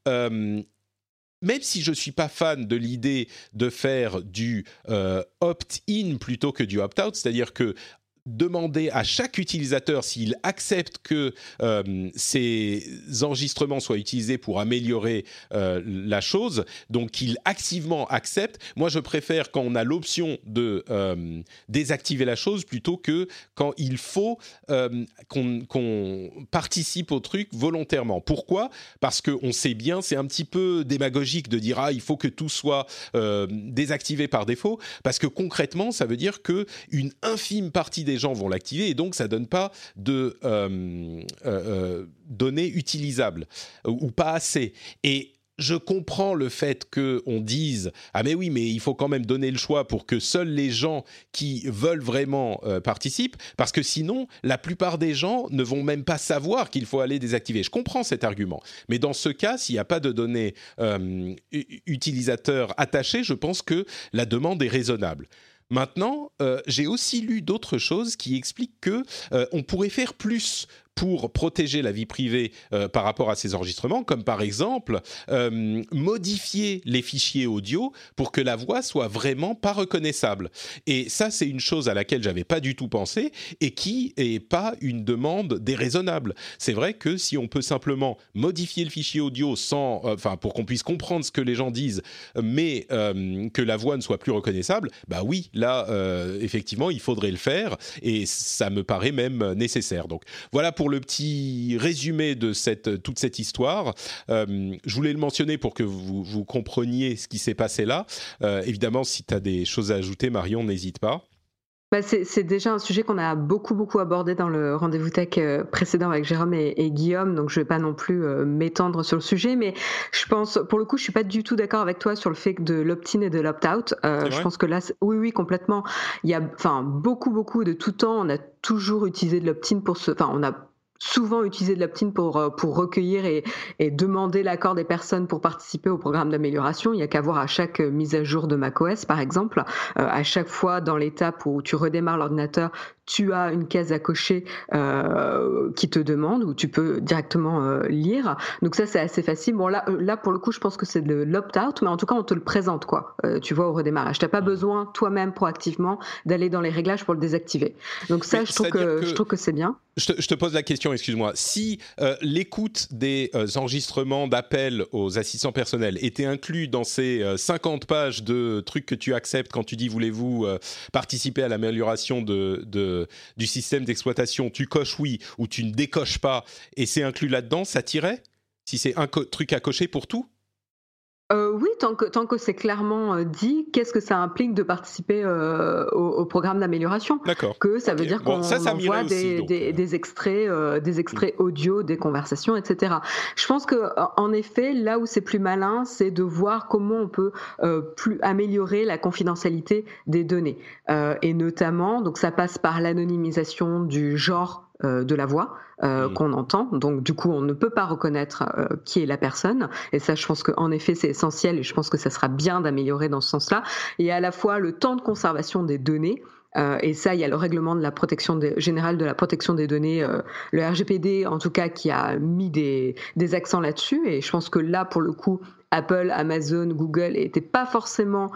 même si je ne suis pas fan de l'idée de faire du opt-in plutôt que du opt-out, c'est-à-dire que demander à chaque utilisateur s'il accepte que ces enregistrements soient utilisés pour améliorer la chose, donc qu'il activement accepte. Moi, je préfère quand on a l'option de désactiver la chose plutôt que quand il faut qu'on participe au truc volontairement. Pourquoi ? Parce qu'on sait bien, c'est un petit peu démagogique de dire « Ah, il faut que tout soit désactivé par défaut », parce que concrètement, ça veut dire qu'une infime partie des gens vont l'activer et donc ça donne pas de données utilisables ou pas assez. Et je comprends le fait qu'on dise « Ah mais oui, mais il faut quand même donner le choix pour que seuls les gens qui veulent vraiment participent, parce que sinon, la plupart des gens ne vont même pas savoir qu'il faut aller désactiver. » Je comprends cet argument. Mais dans ce cas, s'il n'y a pas de données utilisateurs attachées, je pense que la demande est raisonnable. Maintenant, j'ai aussi lu d'autres choses qui expliquent que on pourrait faire plus pour protéger la vie privée par rapport à ces enregistrements, comme par exemple modifier les fichiers audio pour que la voix soit vraiment pas reconnaissable. Et ça, c'est une chose à laquelle j'avais pas du tout pensé et qui est pas une demande déraisonnable. C'est vrai que si on peut simplement modifier le fichier audio sans, pour qu'on puisse comprendre ce que les gens disent, mais que la voix ne soit plus reconnaissable, bah oui, là, effectivement, il faudrait le faire et ça me paraît même nécessaire. Donc voilà pour le petit résumé de toute cette histoire. Je voulais le mentionner pour que vous compreniez ce qui s'est passé là. Évidemment, si tu as des choses à ajouter, Marion, n'hésite pas. C'est déjà un sujet qu'on a beaucoup abordé dans le rendez-vous tech précédent avec Jérôme et Guillaume, donc je vais pas non plus m'étendre sur le sujet, mais je pense, pour le coup, je suis pas du tout d'accord avec toi sur le fait de l'opt-in et de l'opt-out. Je pense que là, oui, complètement. Il y a, beaucoup de tout temps, on a toujours utilisé de l'opt-in on a souvent utilisé de l'opt-in pour recueillir et demander l'accord des personnes pour participer au programme d'amélioration. Il n'y a qu'à voir à chaque mise à jour de macOS, par exemple. À chaque fois, dans l'étape où tu redémarres l'ordinateur, tu as une case à cocher qui te demande, où tu peux directement lire. Donc ça, c'est assez facile. Bon, là, pour le coup, je pense que c'est de l'opt-out, mais en tout cas, on te le présente, quoi. Tu vois, au redémarrage. Tu n'as pas besoin, toi-même, proactivement, d'aller dans les réglages pour le désactiver. Donc ça, je trouve que c'est bien. Je te pose la question, excuse-moi. Si l'écoute des enregistrements d'appels aux assistants personnels était inclus dans ces 50 pages de trucs que tu acceptes quand tu dis « Voulez-vous participer à l'amélioration du système d'exploitation ?» Tu coches « Oui » ou tu ne décoches pas et c'est inclus là-dedans, ça t'irait ? Si c'est un truc à cocher pour tout ? Oui, tant que c'est clairement dit, qu'est-ce que ça implique de participer au programme d'amélioration ? D'accord. Que ça veut dire qu'on envoie des extraits audio, des conversations, etc. Je pense que en effet, là où c'est plus malin, c'est de voir comment on peut plus améliorer la confidentialité des données, et notamment, donc ça passe par l'anonymisation du genre de la voix qu'on entend. Donc, du coup, on ne peut pas reconnaître qui est la personne. Et ça, je pense qu'en effet, c'est essentiel et je pense que ça sera bien d'améliorer dans ce sens-là. Et à la fois, le temps de conservation des données. Et ça, il y a le règlement de la protection générale de la protection des données, le RGPD, en tout cas, qui a mis des accents là-dessus. Et je pense que là, pour le coup, Apple, Amazon, Google n'étaient pas forcément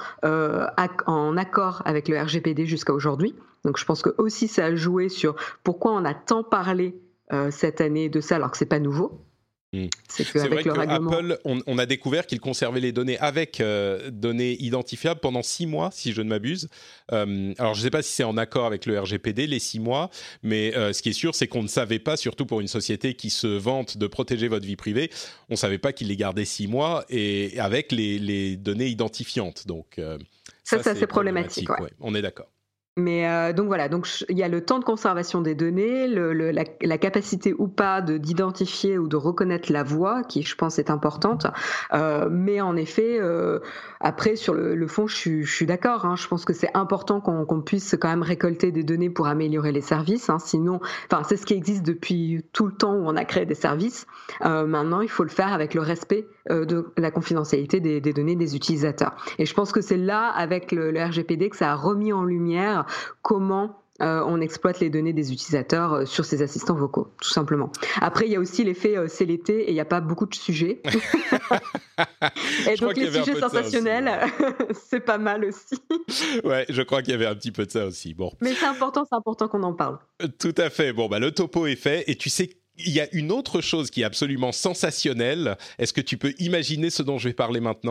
en accord avec le RGPD jusqu'à aujourd'hui. Donc je pense que aussi ça a joué sur pourquoi on a tant parlé cette année de ça alors que c'est pas nouveau. C'est vrai qu'Apple, on a découvert qu'il conservait les données avec données identifiables pendant 6 mois, si je ne m'abuse. Alors, je ne sais pas si c'est en accord avec le RGPD, les 6 mois, mais ce qui est sûr, c'est qu'on ne savait pas, surtout pour une société qui se vante de protéger votre vie privée, on ne savait pas qu'il les gardait 6 mois et avec les données identifiantes. Donc, ça c'est problématique. Ouais. On est d'accord. Mais donc voilà, il y a le temps de conservation des données, la capacité ou pas d'identifier ou de reconnaître la voix, qui je pense est importante. Mais en effet, après sur le fond, je suis d'accord. Hein, je pense que c'est important qu'on puisse quand même récolter des données pour améliorer les services. Hein, sinon, c'est ce qui existe depuis tout le temps où on a créé des services. Maintenant, il faut le faire avec le respect de la confidentialité des données des utilisateurs. Et je pense que c'est là, avec le RGPD, que ça a remis en lumière comment on exploite les données des utilisateurs sur ces assistants vocaux, tout simplement. Après, il y a aussi l'effet c'est l'été et il n'y a pas beaucoup de sujets. Et donc les sujets sensationnels, c'est pas mal aussi. Ouais, je crois qu'il y avait un petit peu de ça aussi. Bon. Mais c'est important qu'on en parle. Tout à fait. Bon, le topo est fait et tu sais, il y a une autre chose qui est absolument sensationnelle. Est-ce que tu peux imaginer ce dont je vais parler maintenant ?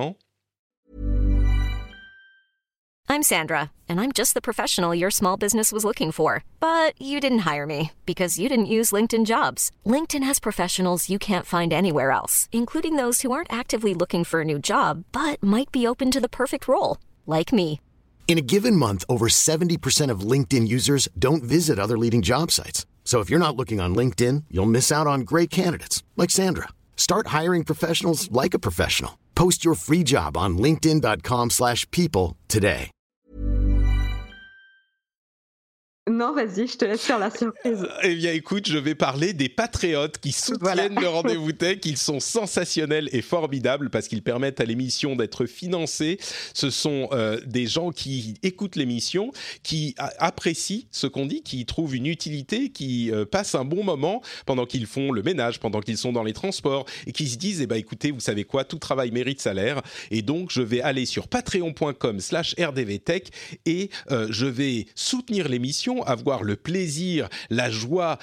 I'm Sandra, and I'm just the professional your small business was looking for. But you didn't hire me, because you didn't use LinkedIn Jobs. LinkedIn has professionals you can't find anywhere else, including those who aren't actively looking for a new job, but might be open to the perfect role, like me. In a given month, over 70% of LinkedIn users don't visit other leading job sites. So if you're not looking on LinkedIn, you'll miss out on great candidates, like Sandra. Start hiring professionals like a professional. Post your free job on linkedin.com/people today. Non, vas-y, je te laisse faire la surprise. Eh bien, écoute, je vais parler des patriotes qui soutiennent le Rendez-vous Tech. Ils sont sensationnels et formidables parce qu'ils permettent à l'émission d'être financée. Ce sont des gens qui écoutent l'émission, qui apprécient ce qu'on dit, qui y trouvent une utilité, qui passent un bon moment pendant qu'ils font le ménage, pendant qu'ils sont dans les transports et qui se disent, écoutez, vous savez quoi, tout travail mérite salaire. Et donc, je vais aller sur patreon.com/rdvtech et je vais soutenir l'émission, avoir le plaisir, la joie,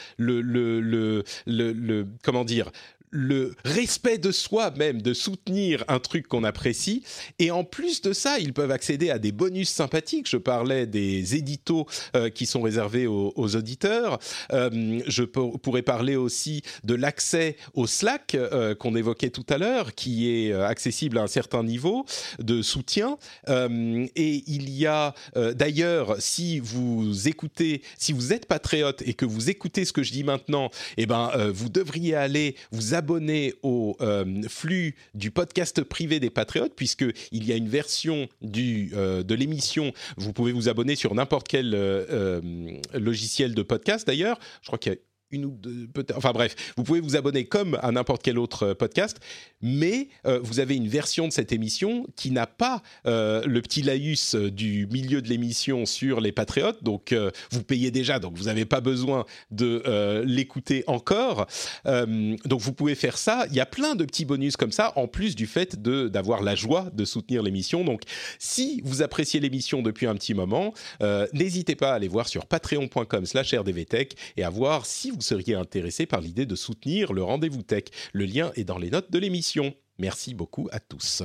comment dire, le respect de soi même, de soutenir un truc qu'on apprécie. Et en plus de ça, ils peuvent accéder à des bonus sympathiques. Je parlais des éditos qui sont réservés aux auditeurs. Je pourrais parler aussi de l'accès au Slack qu'on évoquait tout à l'heure, qui est accessible à un certain niveau de soutien. Et il y a d'ailleurs, si vous êtes patriote et que vous écoutez ce que je dis maintenant, vous devriez aller vous abonner au flux du podcast privé des Patriotes, puisqu'il y a une version de l'émission. Vous pouvez vous abonner sur n'importe quel logiciel de podcast d'ailleurs. Je crois qu'il y a une ou deux, peut-être. Enfin bref, vous pouvez vous abonner comme à n'importe quel autre podcast, mais vous avez une version de cette émission qui n'a pas le petit laïus du milieu de l'émission sur les Patriotes, donc vous payez déjà, donc vous n'avez pas besoin de l'écouter encore. Donc vous pouvez faire ça. Il y a plein de petits bonus comme ça, en plus du fait d'avoir la joie de soutenir l'émission. Donc si vous appréciez l'émission depuis un petit moment, n'hésitez pas à aller voir sur patreon.com/rdvtech et à voir si vous seriez intéressé par l'idée de soutenir le Rendez-vous Tech. Le lien est dans les notes de l'émission. Merci beaucoup à tous.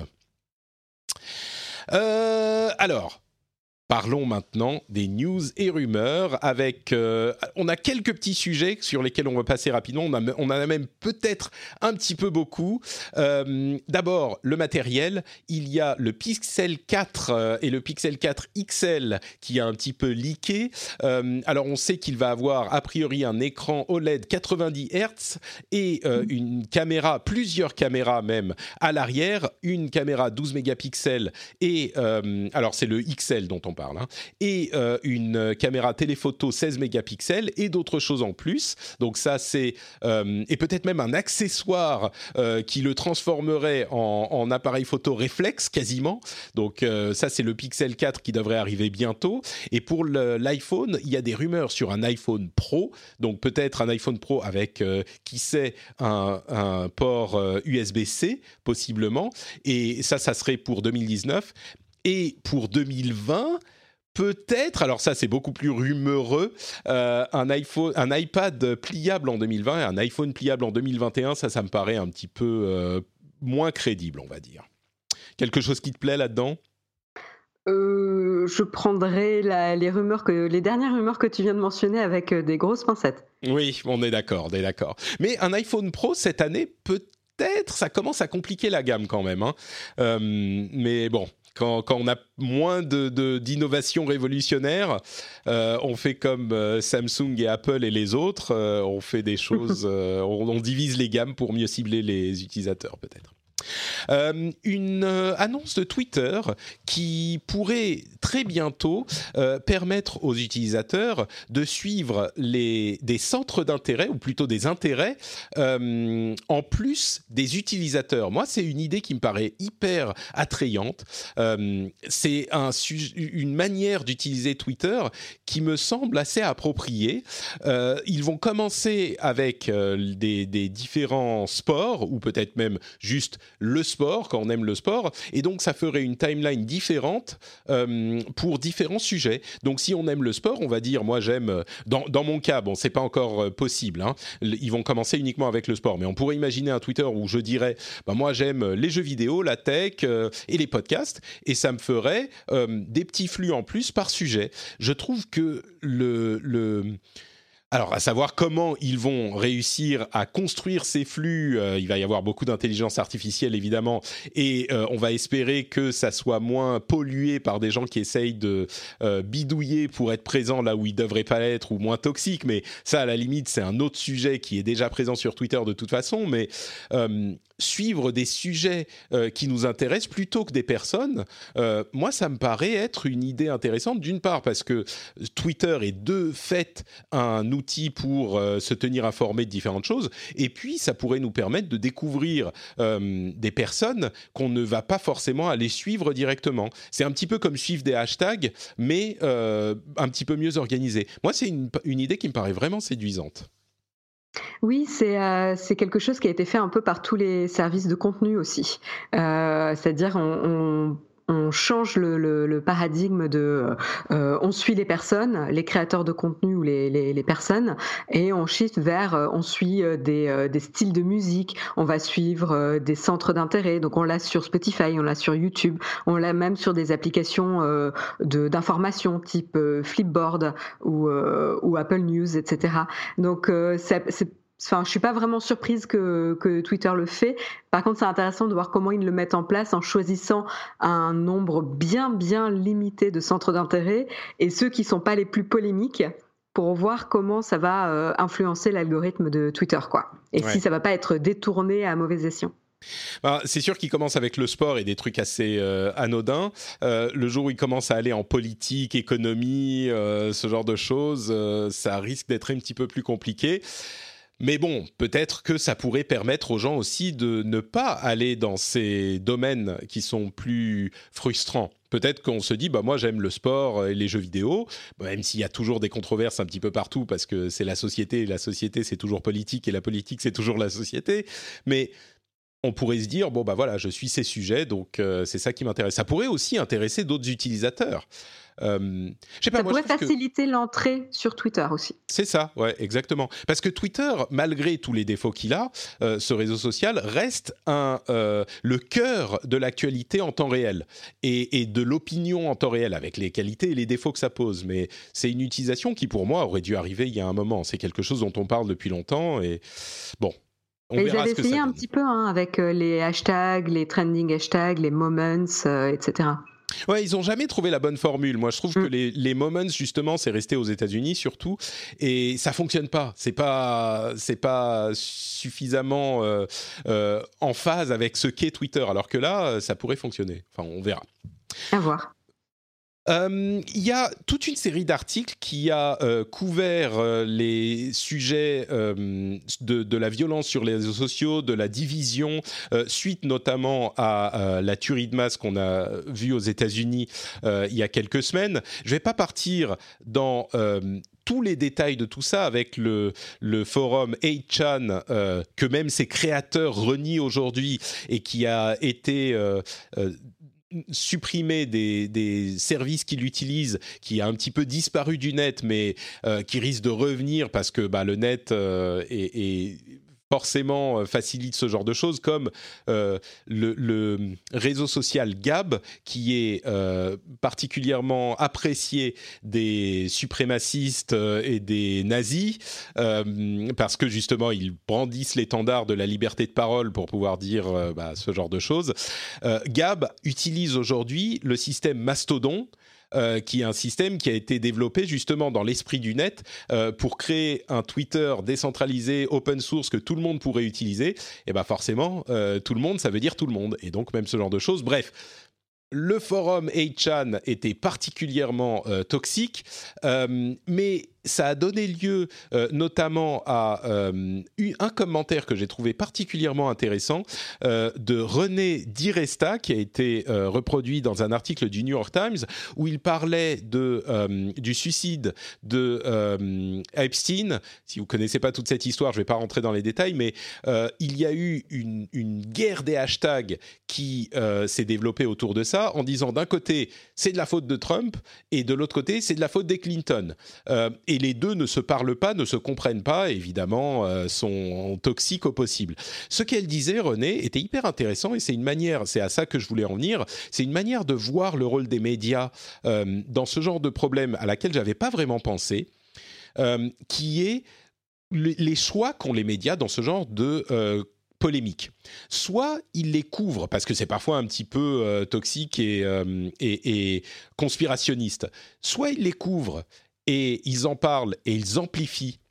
Alors, parlons maintenant des news et rumeurs avec... on a quelques petits sujets sur lesquels on va passer rapidement. On en a même peut-être un petit peu beaucoup. D'abord, le matériel. Il y a le Pixel 4 et le Pixel 4 XL qui a un petit peu leaké. Alors, on sait qu'il va avoir a priori un écran OLED 90 Hz et une caméra, plusieurs caméras même, à l'arrière. Une caméra 12 mégapixels et... alors, c'est le XL dont on parle. Et une caméra téléphoto 16 mégapixels et d'autres choses en plus. Donc ça, c'est... et peut-être même un accessoire qui le transformerait en appareil photo réflexe, quasiment. Donc ça, c'est le Pixel 4 qui devrait arriver bientôt. Et pour l'iPhone, il y a des rumeurs sur un iPhone Pro. Donc peut-être un iPhone Pro avec, qui sait, un port USB-C, possiblement. Et ça serait pour 2019. Et pour 2020... peut-être, alors ça c'est beaucoup plus rumeureux, un iPad pliable en 2020 et un iPhone pliable en 2021, ça me paraît un petit peu moins crédible, on va dire. Quelque chose qui te plaît là-dedans ? Je prendrai les dernières rumeurs que tu viens de mentionner avec des grosses pincettes. Oui, on est d'accord. Mais un iPhone Pro cette année, peut-être, ça commence à compliquer la gamme quand même. Hein. Mais bon, Quand on a moins d'innovations révolutionnaires, on fait comme Samsung et Apple et les autres. On fait des choses, on divise les gammes pour mieux cibler les utilisateurs peut-être. Une annonce de Twitter qui pourrait très bientôt permettre aux utilisateurs de suivre des centres d'intérêt, ou plutôt des intérêts, en plus des utilisateurs. Moi, c'est une idée qui me paraît hyper attrayante. C'est une manière d'utiliser Twitter qui me semble assez appropriée. Ils vont commencer avec des différents sports, ou peut-être même juste le sport, quand on aime le sport, et donc ça ferait une timeline différente pour différents sujets. Donc si on aime le sport, on va dire, moi j'aime, dans mon cas, bon c'est pas encore possible, hein, ils vont commencer uniquement avec le sport, mais on pourrait imaginer un Twitter où je dirais, moi j'aime les jeux vidéo, la tech et les podcasts, et ça me ferait des petits flux en plus par sujet. Je trouve que alors, à savoir comment ils vont réussir à construire ces flux, il va y avoir beaucoup d'intelligence artificielle évidemment, et on va espérer que ça soit moins pollué par des gens qui essayent de bidouiller pour être présents là où ils devraient pas être, ou moins toxiques, mais ça à la limite c'est un autre sujet qui est déjà présent sur Twitter de toute façon, mais suivre des sujets qui nous intéressent plutôt que des personnes, moi ça me paraît être une idée intéressante, d'une part parce que Twitter est de fait un outil pour se tenir informé de différentes choses, et puis ça pourrait nous permettre de découvrir des personnes qu'on ne va pas forcément aller suivre directement. C'est un petit peu comme suivre des hashtags, mais un petit peu mieux organisé. Moi c'est une idée qui me paraît vraiment séduisante. Oui, c'est quelque chose qui a été fait un peu par tous les services de contenu aussi. C'est-à-dire on change le paradigme de on suit les personnes, les créateurs de contenu ou les personnes, et on shift vers on suit des styles de musique, on va suivre des centres d'intérêt. Donc on l'a sur Spotify, on l'a sur YouTube, on l'a même sur des applications d'information type Flipboard ou Apple News, etc. Donc Enfin, je suis pas vraiment surprise que Twitter le fait. Par contre, c'est intéressant de voir comment ils le mettent en place en choisissant un nombre bien limité de centres d'intérêt et ceux qui sont pas les plus polémiques, pour voir comment ça va influencer l'algorithme de Twitter, quoi. Et si ça va pas être détourné à mauvais escient. C'est sûr qu'il commence avec le sport et des trucs assez anodins. Le jour où il commence à aller en politique, économie, ce genre de choses, ça risque d'être un petit peu plus compliqué. Mais bon, peut-être que ça pourrait permettre aux gens aussi de ne pas aller dans ces domaines qui sont plus frustrants. Peut-être qu'on se dit, moi j'aime le sport et les jeux vidéo, même s'il y a toujours des controverses un petit peu partout parce que c'est la société, et la société c'est toujours politique, et la politique c'est toujours la société. Mais on pourrait se dire, voilà, je suis ces sujets, donc c'est ça qui m'intéresse. Ça pourrait aussi intéresser d'autres utilisateurs. Ça pourrait faciliter l'entrée sur Twitter aussi. C'est ça, ouais, exactement. Parce que Twitter, malgré tous les défauts qu'il a, ce réseau social reste le cœur de l'actualité en temps réel et de l'opinion en temps réel, avec les qualités et les défauts que ça pose. Mais c'est une utilisation qui, pour moi, aurait dû arriver il y a un moment. C'est quelque chose dont on parle depuis longtemps et bon. Ils avaient essayé un petit peu avec les hashtags, les trending hashtags, les moments, etc. Ouais, ils n'ont jamais trouvé la bonne formule. Moi, je trouve que les moments, justement, c'est resté aux États-Unis surtout, et ça fonctionne pas. C'est pas suffisamment en phase avec ce qu'est Twitter. Alors que là, ça pourrait fonctionner. Enfin, on verra. À voir. Il y a toute une série d'articles qui a couvert les sujets de la violence sur les réseaux sociaux, de la division, suite notamment à la tuerie de masse qu'on a vue aux États-Unis il y a quelques semaines. Je ne vais pas partir dans tous les détails de tout ça avec le forum 8chan que même ses créateurs renient aujourd'hui et qui a été supprimer des services qu'il utilise, qui a un petit peu disparu du net, mais qui risque de revenir parce que le net est forcément facilite ce genre de choses, comme le réseau social Gab, qui est particulièrement apprécié des suprémacistes et des nazis, parce que justement ils brandissent l'étendard de la liberté de parole pour pouvoir dire ce genre de choses. Gab utilise aujourd'hui le système Mastodon, qui est un système qui a été développé justement dans l'esprit du net pour créer un Twitter décentralisé, open source, que tout le monde pourrait utiliser. Et forcément, tout le monde, ça veut dire tout le monde. Et donc même ce genre de choses. Bref, le forum 8chan était particulièrement toxique, mais ça a donné lieu notamment à un commentaire que j'ai trouvé particulièrement intéressant de René Diresta, qui a été reproduit dans un article du New York Times, où il parlait du suicide de Epstein. Si vous ne connaissez pas toute cette histoire, je ne vais pas rentrer dans les détails, mais il y a eu une guerre des hashtags qui s'est développée autour de ça, en disant d'un côté, c'est de la faute de Trump, et de l'autre côté, c'est de la faute des Clinton. Et les deux ne se parlent pas, ne se comprennent pas, évidemment, sont toxiques au possible. Ce qu'elle disait, René, était hyper intéressant, et c'est à ça que je voulais en venir, c'est une manière de voir le rôle des médias dans ce genre de problème à laquelle j'avais pas vraiment pensé, qui est les choix qu'ont les médias dans ce genre de polémique. Soit ils les couvrent, parce que c'est parfois un petit peu toxique et conspirationniste, soit ils les couvrent et ils en parlent et ils amplifient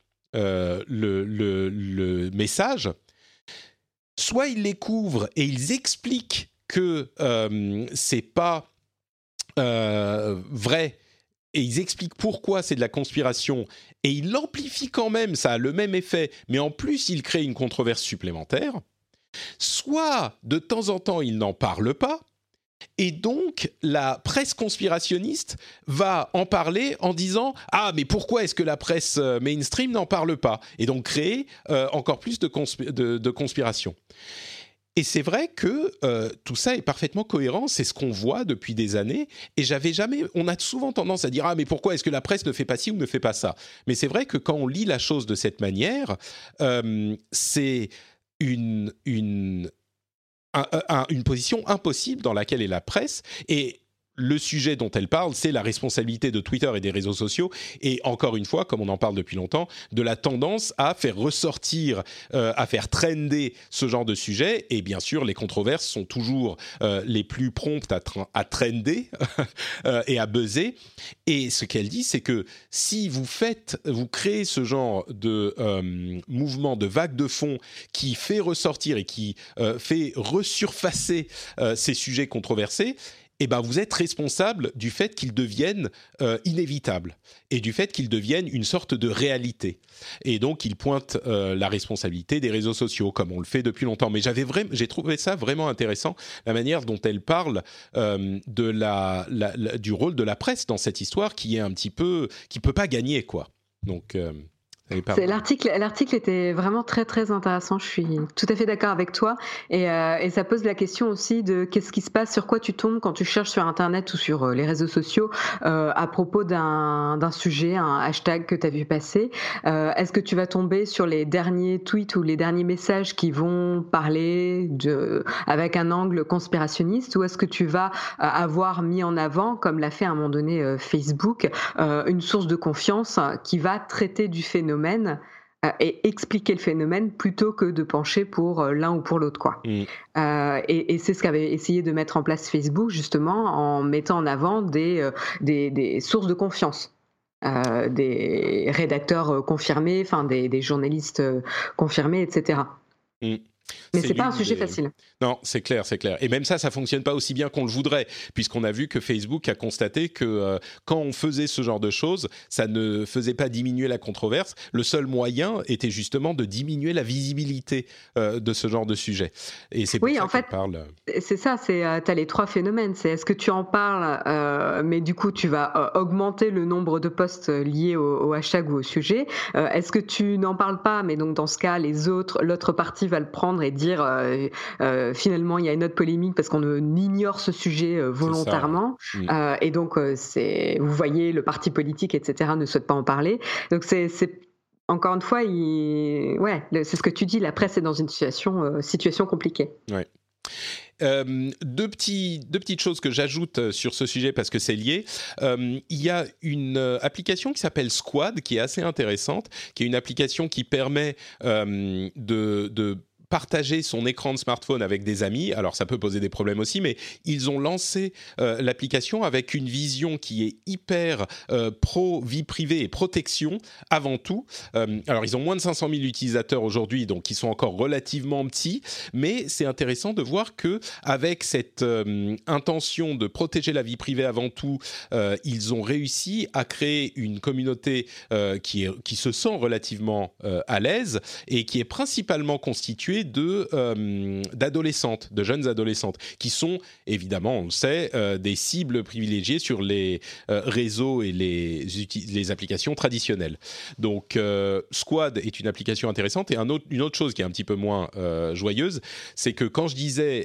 le message, soit ils les couvrent et ils expliquent que c'est pas vrai, et ils expliquent pourquoi c'est de la conspiration, et ils l'amplifient quand même, ça a le même effet, mais en plus ils créent une controverse supplémentaire. Soit de temps en temps ils n'en parlent pas, et donc la presse conspirationniste va en parler en disant « Ah, mais pourquoi est-ce que la presse mainstream n'en parle pas ?» et donc créer encore plus de conspiration. Et c'est vrai que tout ça est parfaitement cohérent, c'est ce qu'on voit depuis des années, et on a souvent tendance à dire « Ah, mais pourquoi est-ce que la presse ne fait pas ci ou ne fait pas ça ?» Mais c'est vrai que quand on lit la chose de cette manière, c'est une position impossible dans laquelle est la presse, et le sujet dont elle parle, c'est la responsabilité de Twitter et des réseaux sociaux, et encore une fois, comme on en parle depuis longtemps, de la tendance à faire ressortir, à faire trender ce genre de sujet, et bien sûr, les controverses sont toujours les plus promptes à trender et à buzzer, et ce qu'elle dit, c'est que si vous créez ce genre de mouvement, de vague de fond qui fait ressortir et qui fait resurfacer ces sujets controversés, eh ben vous êtes responsable du fait qu'ils deviennent inévitables et du fait qu'ils deviennent une sorte de réalité. Et donc, il pointe la responsabilité des réseaux sociaux, comme on le fait depuis longtemps. Mais j'ai trouvé ça vraiment intéressant, la manière dont elle parle du rôle de la presse dans cette histoire, qui est un petit peu, qui peut pas gagner, quoi. Donc l'article était vraiment très très intéressant, je suis tout à fait d'accord avec toi, et ça pose la question aussi de qu'est-ce qui se passe, sur quoi tu tombes quand tu cherches sur internet ou sur les réseaux sociaux à propos d'un sujet, un hashtag que tu as vu passer. Est-ce que tu vas tomber sur les derniers tweets ou les derniers messages qui vont parler avec un angle conspirationniste, ou est-ce que tu vas avoir mis en avant, comme l'a fait à un moment donné Facebook, une source de confiance qui va traiter du phénomène et expliquer le phénomène plutôt que de pencher pour l'un ou pour l'autre, quoi. Et c'est ce qu'avait essayé de mettre en place Facebook, justement, en mettant en avant des sources de confiance. Des rédacteurs confirmés, enfin des journalistes confirmés, etc. Mais c'est pas un sujet facile. Non, c'est clair. Et même ça fonctionne pas aussi bien qu'on le voudrait, puisqu'on a vu que Facebook a constaté que quand on faisait ce genre de choses, ça ne faisait pas diminuer la controverse. Le seul moyen était justement de diminuer la visibilité de ce genre de sujet. Et c'est pour ça qu'on parle. C'est ça, t'as les trois phénomènes. C'est est-ce que tu en parles, mais du coup tu vas augmenter le nombre de posts liés au hashtag ou au sujet. Est-ce que tu n'en parles pas, mais donc dans ce cas, l'autre partie va le prendre et dire finalement il y a une autre polémique parce qu'on ignore ce sujet volontairement, et donc vous voyez le parti politique, etc., ne souhaite pas en parler. Donc c'est encore une fois, c'est ce que tu dis, la presse est dans une situation compliquée. Ouais. Deux petites choses que j'ajoute sur ce sujet parce que c'est lié. Il y a une application qui s'appelle Squad qui est assez intéressante, qui est une application qui permet de partager son écran de smartphone avec des amis. Alors ça peut poser des problèmes aussi, mais ils ont lancé l'application avec une vision qui est hyper pro vie privée et protection avant tout. Alors ils ont moins de 500 000 utilisateurs aujourd'hui, donc ils sont encore relativement petits, mais c'est intéressant de voir que avec cette intention de protéger la vie privée avant tout, ils ont réussi à créer une communauté qui se sent relativement à l'aise et qui est principalement constituée d'adolescentes, de jeunes adolescentes, qui sont évidemment, on le sait, des cibles privilégiées sur les réseaux et les applications traditionnelles. Donc, Squad est une application intéressante. Et une autre chose qui est un petit peu moins joyeuse, c'est que quand je disais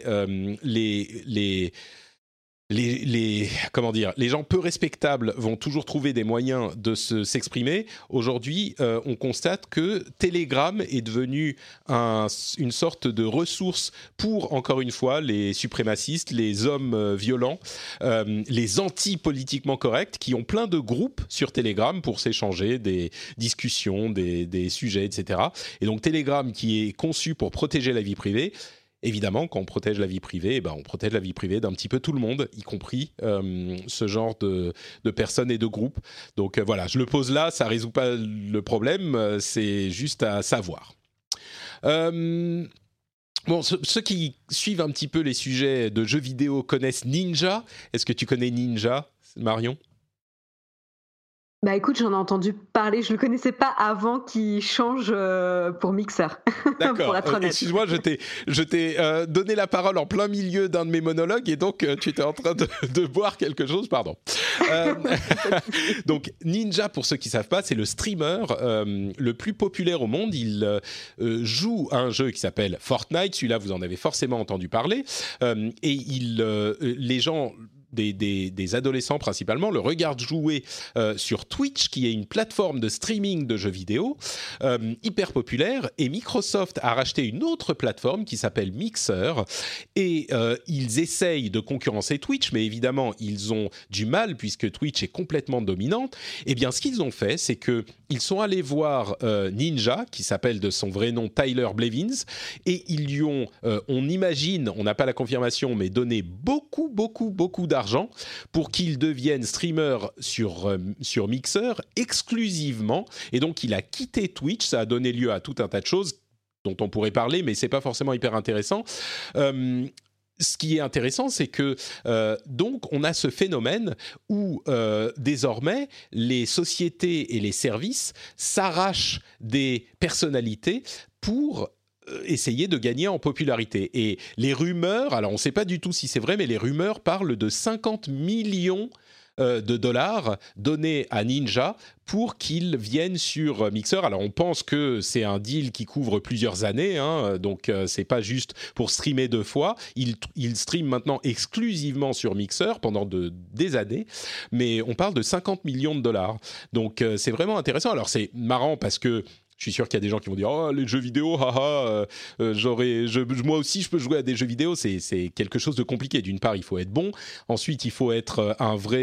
les gens peu respectables vont toujours trouver des moyens de s'exprimer. Aujourd'hui, on constate que Telegram est devenu une sorte de ressource pour, encore une fois, les suprémacistes, les hommes violents, les anti-politiquement corrects, qui ont plein de groupes sur Telegram pour s'échanger des discussions, des sujets, etc. Et donc Telegram, qui est conçu pour protéger la vie privée, évidemment, quand on protège la vie privée, on protège la vie privée d'un petit peu tout le monde, y compris ce genre de personnes et de groupes. Donc voilà, je le pose là, ça ne résout pas le problème, c'est juste à savoir. Bon, ceux qui suivent un petit peu les sujets de jeux vidéo connaissent Ninja. Est-ce que tu connais Ninja, Marion ? Bah écoute, j'en ai entendu parler, je le connaissais pas avant qu'il change pour Mixer. D'accord, pour être honnête. Excuse-moi, je t'ai donné la parole en plein milieu d'un de mes monologues et donc tu étais en train de boire quelque chose, pardon. Donc Ninja, pour ceux qui ne savent pas, c'est le streamer le plus populaire au monde. Il joue à un jeu qui s'appelle Fortnite, celui-là vous en avez forcément entendu parler, et les gens... Des adolescents principalement, le regardent jouer sur Twitch, qui est une plateforme de streaming de jeux vidéo hyper populaire, et Microsoft a racheté une autre plateforme qui s'appelle Mixer, et ils essayent de concurrencer Twitch, mais évidemment, ils ont du mal, puisque Twitch est complètement dominante. Eh bien, ce qu'ils ont fait, c'est qu'ils sont allés voir Ninja, qui s'appelle de son vrai nom Tyler Blevins, et ils lui ont, on imagine, on n'a pas la confirmation, mais donné beaucoup d'argent pour qu'il devienne streamer sur Mixer exclusivement. Et donc, il a quitté Twitch. Ça a donné lieu à tout un tas de choses dont on pourrait parler, mais c'est pas forcément hyper intéressant. Ce qui est intéressant, c'est que donc on a ce phénomène où désormais les sociétés et les services s'arrachent des personnalités pour essayer de gagner en popularité. Et les rumeurs, alors on ne sait pas du tout si c'est vrai, mais les rumeurs parlent de 50 millions de dollars donnés à Ninja pour qu'ils viennent sur Mixer. Alors on pense que c'est un deal qui couvre plusieurs années, donc c'est pas juste pour streamer 2 fois. Il stream maintenant exclusivement sur Mixer pendant des années, mais on parle de 50 millions de dollars. Donc c'est vraiment intéressant. Alors c'est marrant parce que je suis sûr qu'il y a des gens qui vont dire « Oh, les jeux vidéo, haha, moi aussi je peux jouer à des jeux vidéo ». C'est quelque chose de compliqué. D'une part, il faut être bon. Ensuite, il faut être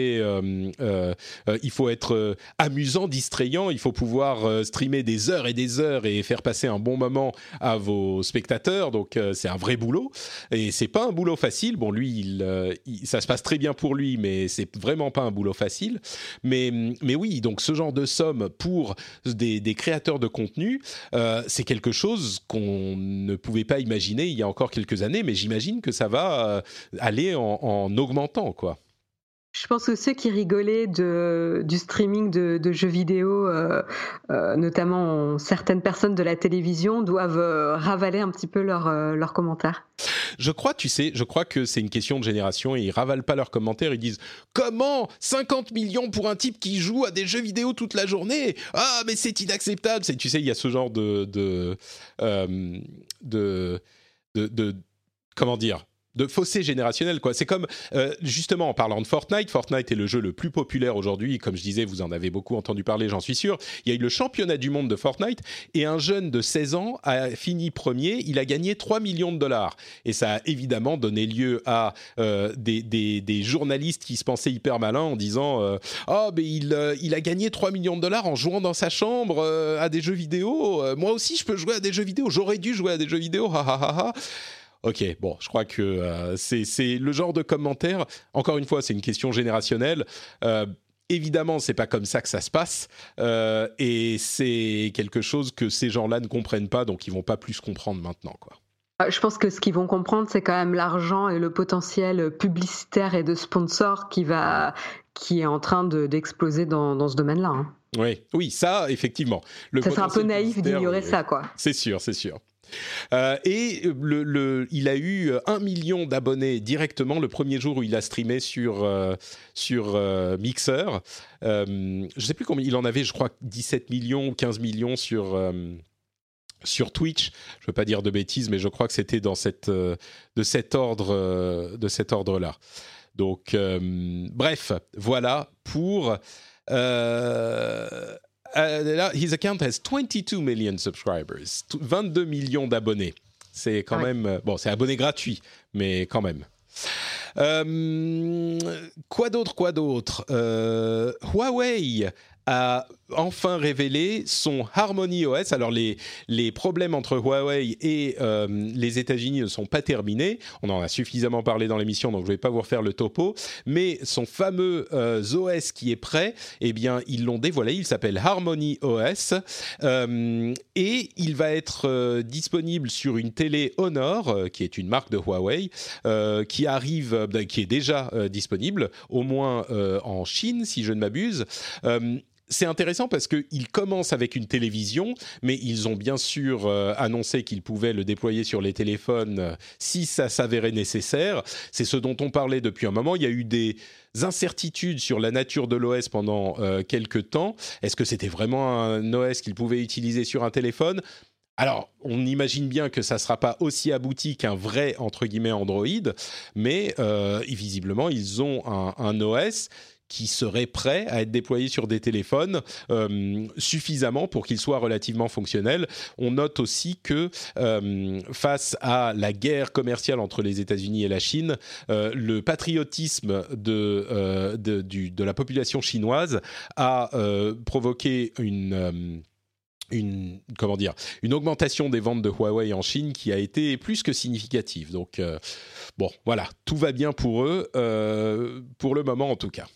il faut être amusant, distrayant. Il faut pouvoir streamer des heures et faire passer un bon moment à vos spectateurs. Donc, c'est un vrai boulot. Et c'est pas un boulot facile. Bon, lui, ça se passe très bien pour lui, mais c'est vraiment pas un boulot facile. Mais oui, donc ce genre de somme pour des créateurs de contenu, c'est quelque chose qu'on ne pouvait pas imaginer il y a encore quelques années, mais j'imagine que ça va aller en augmentant, quoi. Je pense que ceux qui rigolaient du streaming de jeux vidéo, notamment certaines personnes de la télévision, doivent ravaler un petit peu leurs commentaires. Je crois que c'est une question de génération et ils ravalent pas leurs commentaires, ils disent « Comment 50 millions pour un type qui joue à des jeux vidéo toute la journée ? Ah, mais c'est inacceptable !» Tu sais, il y a ce genre de comment dire ? de fossé générationnel, quoi. C'est comme, justement, en parlant de Fortnite est le jeu le plus populaire aujourd'hui. Comme je disais, vous en avez beaucoup entendu parler, j'en suis sûr. Il y a eu le championnat du monde de Fortnite et un jeune de 16 ans a fini premier. Il a gagné 3 millions de dollars. Et ça a évidemment donné lieu à des journalistes qui se pensaient hyper malins en disant il a gagné 3 millions de dollars en jouant dans sa chambre à des jeux vidéo. Moi aussi, je peux jouer à des jeux vidéo. J'aurais dû jouer à des jeux vidéo. Ha ha ha ha. Ok, bon, je crois que c'est le genre de commentaire. Encore une fois, c'est une question générationnelle. Évidemment, c'est pas comme ça que ça se passe, et c'est quelque chose que ces gens-là ne comprennent pas, donc ils vont pas plus comprendre maintenant, quoi. Je pense que ce qu'ils vont comprendre, c'est quand même l'argent et le potentiel publicitaire et de sponsor qui est en train d'exploser dans ce domaine-là. Hein. Oui, ça, effectivement. Ça serait un peu naïf d'ignorer ça, quoi. C'est sûr. Et il a eu 1 million d'abonnés directement le premier jour où il a streamé sur Mixer. Je ne sais plus combien il en avait, je crois 17 millions ou 15 millions sur Twitch. Je ne veux pas dire de bêtises, mais je crois que c'était de cet ordre-là. Donc, bref, voilà pour... là, his account has 22 million subscribers, 22 millions d'abonnés. C'est quand même... Bon, c'est abonné gratuit, mais quand même. Quoi d'autre Huawei a enfin révélé son Harmony OS. Alors, les problèmes entre Huawei et les États-Unis ne sont pas terminés. On en a suffisamment parlé dans l'émission, donc je ne vais pas vous refaire le topo. Mais son fameux OS qui est prêt, eh bien, ils l'ont dévoilé. Il s'appelle Harmony OS. Et il va être disponible sur une télé Honor, qui est une marque de Huawei, qui est déjà disponible, au moins en Chine, si je ne m'abuse. C'est intéressant parce qu'ils commencent avec une télévision, mais ils ont bien sûr annoncé qu'ils pouvaient le déployer sur les téléphones si ça s'avérait nécessaire. C'est ce dont on parlait depuis un moment. Il y a eu des incertitudes sur la nature de l'OS pendant quelques temps. Est-ce que c'était vraiment un OS qu'ils pouvaient utiliser sur un téléphone ? Alors, on imagine bien que ça ne sera pas aussi abouti qu'un vrai, entre guillemets, Android, mais visiblement, ils ont un OS qui serait prêt à être déployé sur des téléphones suffisamment pour qu'il soit relativement fonctionnel. On note aussi que face à la guerre commerciale entre les États-Unis et la Chine, le patriotisme de la population chinoise a provoqué une augmentation des ventes de Huawei en Chine qui a été plus que significative. Donc, bon, voilà, tout va bien pour eux, pour le moment en tout cas.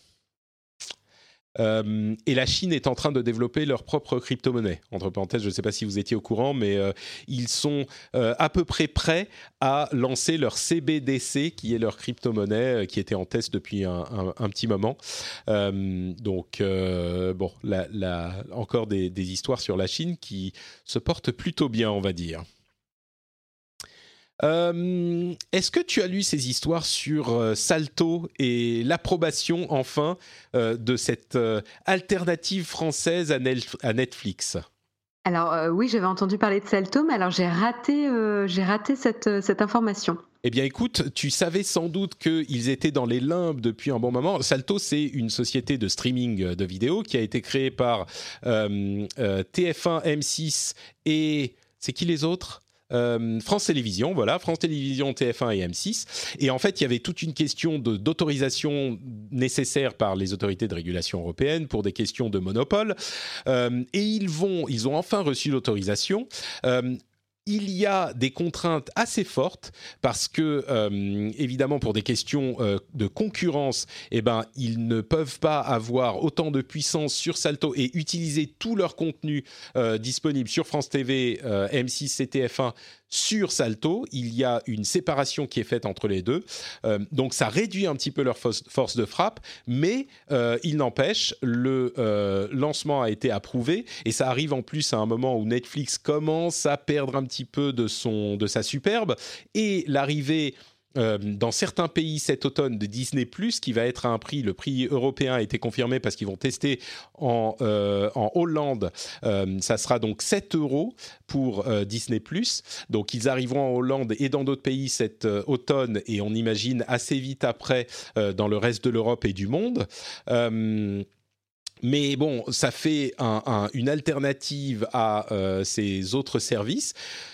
Et la Chine est en train de développer leur propre crypto-monnaie. Entre parenthèses, je ne sais pas si vous étiez au courant, mais ils sont à peu près prêts à lancer leur CBDC, qui est leur crypto-monnaie, qui était en test depuis un petit moment. Donc, bon, encore des histoires sur la Chine qui se portent plutôt bien, on va dire. Est-ce que tu as lu ces histoires sur Salto et l'approbation enfin de cette alternative française à Netflix ? Alors oui, j'avais entendu parler de Salto, mais alors j'ai raté cette information. Eh bien écoute, tu savais sans doute qu'ils étaient dans les limbes depuis un bon moment. Salto, c'est une société de streaming de vidéos qui a été créée par TF1, M6 et... C'est qui les autres ? France Télévisions, voilà, France Télévisions, TF1 et M6. Et en fait, il y avait toute une question d'autorisation nécessaire par les autorités de régulation européennes pour des questions de monopole. Et ils ont enfin reçu l'autorisation. Il y a des contraintes assez fortes parce que, évidemment, pour des questions de concurrence, eh ben, ils ne peuvent pas avoir autant de puissance sur Salto et utiliser tout leur contenu disponible sur France TV, M6 et TF1 sur Salto. Il y a une séparation qui est faite entre les deux. Donc, ça réduit un petit peu leur force de frappe, mais il n'empêche, le lancement a été approuvé et ça arrive en plus à un moment où Netflix commence à perdre un petit peu de sa superbe et l'arrivée dans certains pays cet automne de Disney+, qui va être à un prix, le prix européen a été confirmé parce qu'ils vont tester en Hollande. Ça sera donc 7 € pour Disney+. Donc ils arriveront en Hollande et dans d'autres pays cet automne et on imagine assez vite après dans le reste de l'Europe et du monde. Mais bon, ça fait une alternative à ces autres services.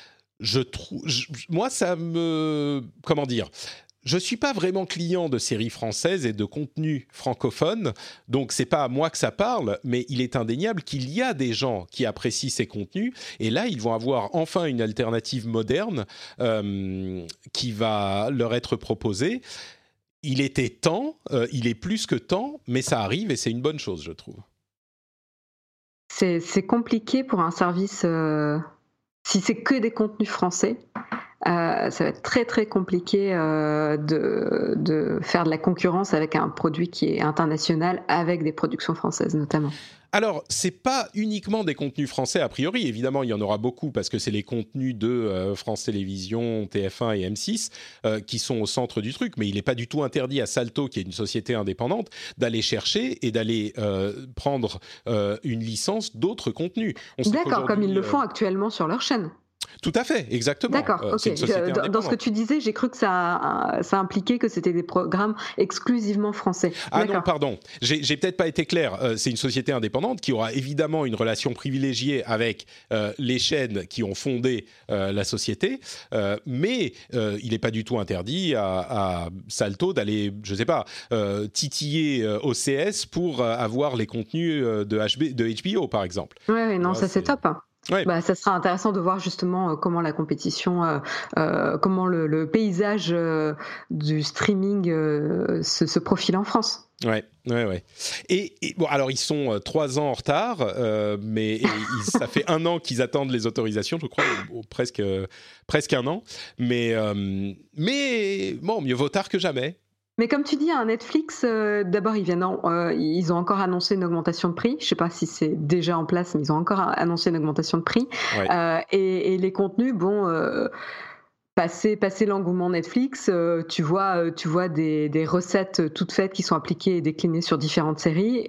Moi, ça me... Comment dire ? Je ne suis pas vraiment client de séries françaises et de contenu francophone, donc ce n'est pas à moi que ça parle, mais il est indéniable qu'il y a des gens qui apprécient ces contenus, et là, ils vont avoir enfin une alternative moderne qui va leur être proposée. Il était temps, il est plus que temps, mais ça arrive et c'est une bonne chose, je trouve. C'est compliqué pour un service... Si c'est que des contenus français, ça va être très très compliqué de faire de la concurrence avec un produit qui est international, avec des productions françaises notamment. Alors, c'est pas uniquement des contenus français a priori. Évidemment, il y en aura beaucoup parce que c'est les contenus de France Télévisions, TF1 et M6 qui sont au centre du truc. Mais il n'est pas du tout interdit à Salto, qui est une société indépendante, d'aller chercher et d'aller prendre une licence d'autres contenus. D'accord, comme ils le font actuellement sur leur chaîne. Tout à fait, exactement. D'accord, ok. Dans ce que tu disais, j'ai cru que ça impliquait que c'était des programmes exclusivement français. Ah non, pardon, j'ai peut-être pas été clair. C'est une société indépendante qui aura évidemment une relation privilégiée avec les chaînes qui ont fondé la société, mais il n'est pas du tout interdit à Salto d'aller, je sais pas, titiller OCS pour avoir les contenus de HBO, par exemple. Oui, non, ça c'est top. Ouais. Bah, ça sera intéressant de voir justement comment la compétition, comment le paysage du streaming se profile en France. Ouais. Et bon, alors ils sont 3 ans en retard, mais ça fait 1 an qu'ils attendent les autorisations, je crois, ou presque 1 an. Mais bon, mieux vaut tard que jamais. Mais comme tu dis, un Netflix, d'abord ils ont encore annoncé une augmentation de prix. Je ne sais pas si c'est déjà en place, mais ils ont encore annoncé une augmentation de prix. Ouais. Et les contenus, bon, passer l'engouement Netflix, tu vois des recettes toutes faites qui sont appliquées et déclinées sur différentes séries.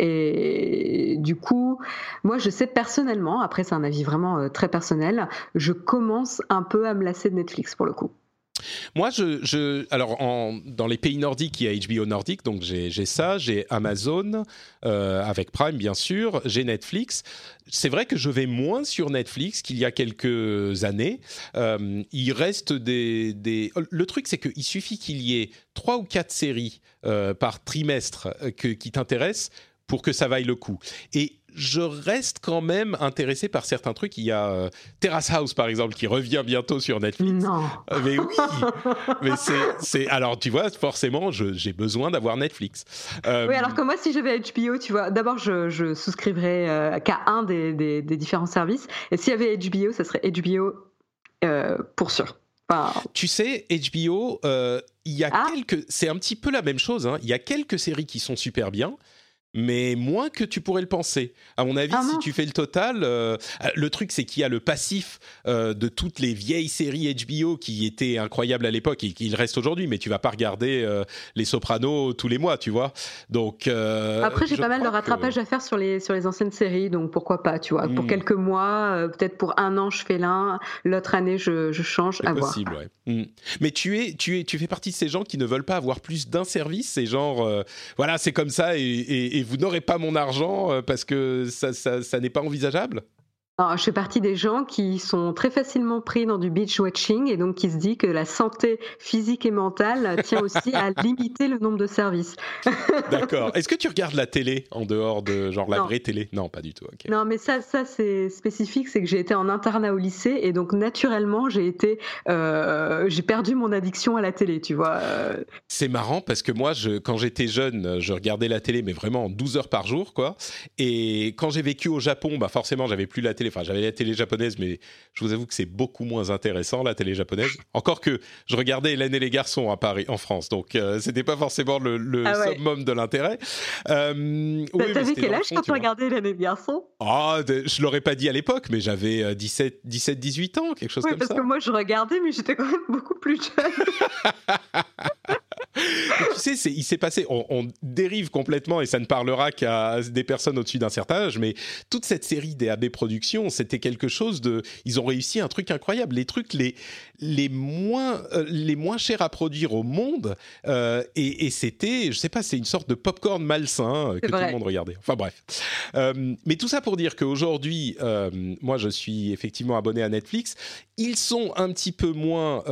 Et du coup, moi, je sais personnellement, après c'est un avis vraiment très personnel, je commence un peu à me lasser de Netflix pour le coup. Moi, alors dans les pays nordiques, il y a HBO Nordique, donc j'ai ça, j'ai Amazon avec Prime bien sûr, j'ai Netflix. C'est vrai que je vais moins sur Netflix qu'il y a quelques années. Il reste le truc, c'est qu'il suffit qu'il y ait 3 ou 4 séries par trimestre qui t'intéressent pour que ça vaille le coup. Et je reste quand même intéressé par certains trucs. Il y a Terrace House, par exemple, qui revient bientôt sur Netflix. Non. Mais oui. Mais c'est... Alors, tu vois, forcément, j'ai besoin d'avoir Netflix. Oui, alors que moi, si j'avais HBO, tu vois, d'abord, je souscrivrais qu'à un des différents services. Et s'il y avait HBO, ça serait HBO pour sûr. Enfin... Tu sais, HBO, il y a c'est un petit peu la même chose. Hein. Il y a quelques séries qui sont super bien, mais moins que tu pourrais le penser. À mon avis, si tu fais le total, le truc, c'est qu'il y a le passif de toutes les vieilles séries HBO qui étaient incroyables à l'époque et qui le restent aujourd'hui, mais tu vas pas regarder Les Sopranos tous les mois, tu vois. Donc, après, j'ai pas mal de rattrapage à faire sur les anciennes séries, donc pourquoi pas, tu vois. Pour quelques mois, peut-être pour 1 an, je fais l'un, l'autre année, je change, c'est à possible, voir. Ouais. Mais tu fais partie de ces gens qui ne veulent pas avoir plus d'un service, c'est genre, voilà, c'est comme ça et vous n'aurez pas mon argent parce que ça n'est pas envisageable? Alors, je fais partie des gens qui sont très facilement pris dans du binge-watching et donc qui se dit que la santé physique et mentale tient aussi à limiter le nombre de services. D'accord. Est-ce que tu regardes la télé en dehors de genre la vraie télé? Non, pas du tout. Okay. Non, mais ça c'est spécifique, c'est que j'ai été en internat au lycée et donc naturellement j'ai perdu mon addiction à la télé, tu vois. C'est marrant parce que moi, quand j'étais jeune, je regardais la télé, mais vraiment 12 heures par jour, quoi. Et quand j'ai vécu au Japon, bah forcément, j'avais plus la télé télé. Enfin, j'avais la télé japonaise, mais je vous avoue que c'est beaucoup moins intéressant, la télé japonaise. Encore que je regardais Hélène et les garçons à Paris, en France, donc c'était pas forcément le summum de l'intérêt. T'avais quel âge quand tu regardais Hélène et les garçons ? Je l'aurais pas dit à l'époque, mais j'avais 17-18 ans, quelque chose comme ça. Oui, parce que moi, je regardais, mais j'étais quand même beaucoup plus jeune. Tu sais, il s'est passé, on dérive complètement et ça ne parlera qu'à des personnes au-dessus d'un certain âge, mais toute cette série des AB Productions, c'était quelque chose ils ont réussi un truc incroyable, les trucs les moins chers à produire au monde, et c'était, je sais pas, c'est une sorte de popcorn malsain que tout le monde regardait. Enfin bref. Mais tout ça pour dire qu'aujourd'hui, moi je suis effectivement abonné à Netflix, ils sont un petit peu moins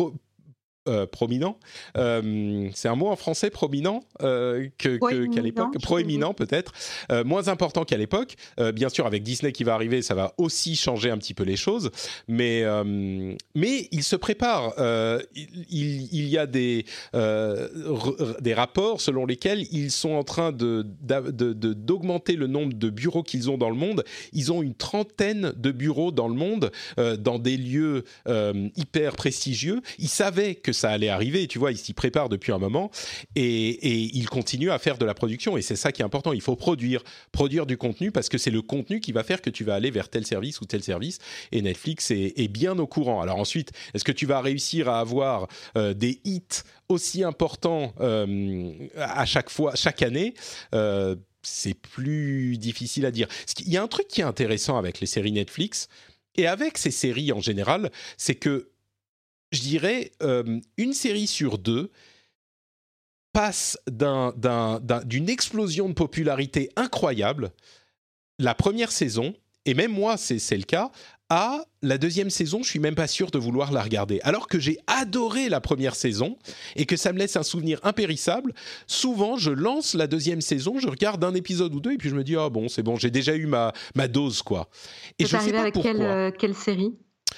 prominent, c'est un mot en français, prominent, qu'à l'époque, proéminent peut-être, moins important qu'à l'époque. Bien sûr, avec Disney qui va arriver, ça va aussi changer un petit peu les choses, mais il se prépare. Il y a des rapports selon lesquels ils sont en train d'augmenter le nombre de bureaux qu'ils ont dans le monde. Ils ont une 30aine de bureaux dans le monde, dans des lieux hyper prestigieux. Ils savaient que ça allait arriver, tu vois, ils s'y préparent depuis un moment et ils continuent à faire de la production et c'est ça qui est important, il faut produire du contenu parce que c'est le contenu qui va faire que tu vas aller vers tel service ou tel service et Netflix est bien au courant. Alors ensuite, est-ce que tu vas réussir à avoir des hits aussi importants à chaque année c'est plus difficile à dire. Il y a un truc qui est intéressant avec les séries Netflix et avec ces séries en général, c'est que je dirais, une série sur deux passe d'une explosion de popularité incroyable, la première saison, et même moi, c'est le cas, à la deuxième saison, je suis même pas sûr de vouloir la regarder. Alors que j'ai adoré la première saison et que ça me laisse un souvenir impérissable, souvent, je lance la deuxième saison, je regarde un épisode ou deux, et puis je me dis, ah bon, c'est bon, j'ai déjà eu ma dose, quoi. Et je sais pas pourquoi. Avec quelle série ?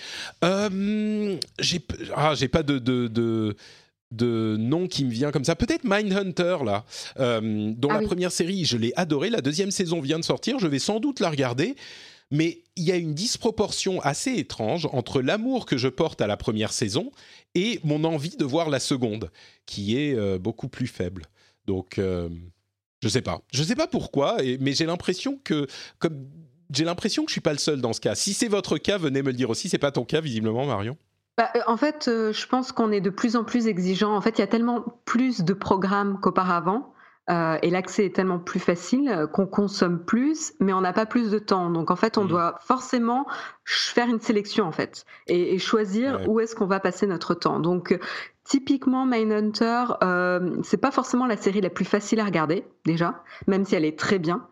J'ai pas de nom qui me vient comme ça. Peut-être Mindhunter, là, dont la première série, je l'ai adorée. La deuxième saison vient de sortir. Je vais sans doute la regarder. Mais il y a une disproportion assez étrange entre l'amour que je porte à la première saison et mon envie de voir la seconde, qui est beaucoup plus faible. Donc, je sais pas. Je sais pas pourquoi, mais j'ai l'impression que... J'ai l'impression que je suis pas le seul dans ce cas. Si c'est votre cas, venez me le dire aussi. C'est pas ton cas, visiblement, Marion. En fait, je pense qu'on est de plus en plus exigeant. En fait, il y a tellement plus de programmes qu'auparavant. Et l'accès est tellement plus facile qu'on consomme plus, mais on n'a pas plus de temps. Donc, en fait, on doit forcément faire une sélection, en fait, et choisir où est-ce qu'on va passer notre temps. Donc, typiquement, Mindhunter, c'est pas forcément la série la plus facile à regarder, déjà, même si elle est très bien.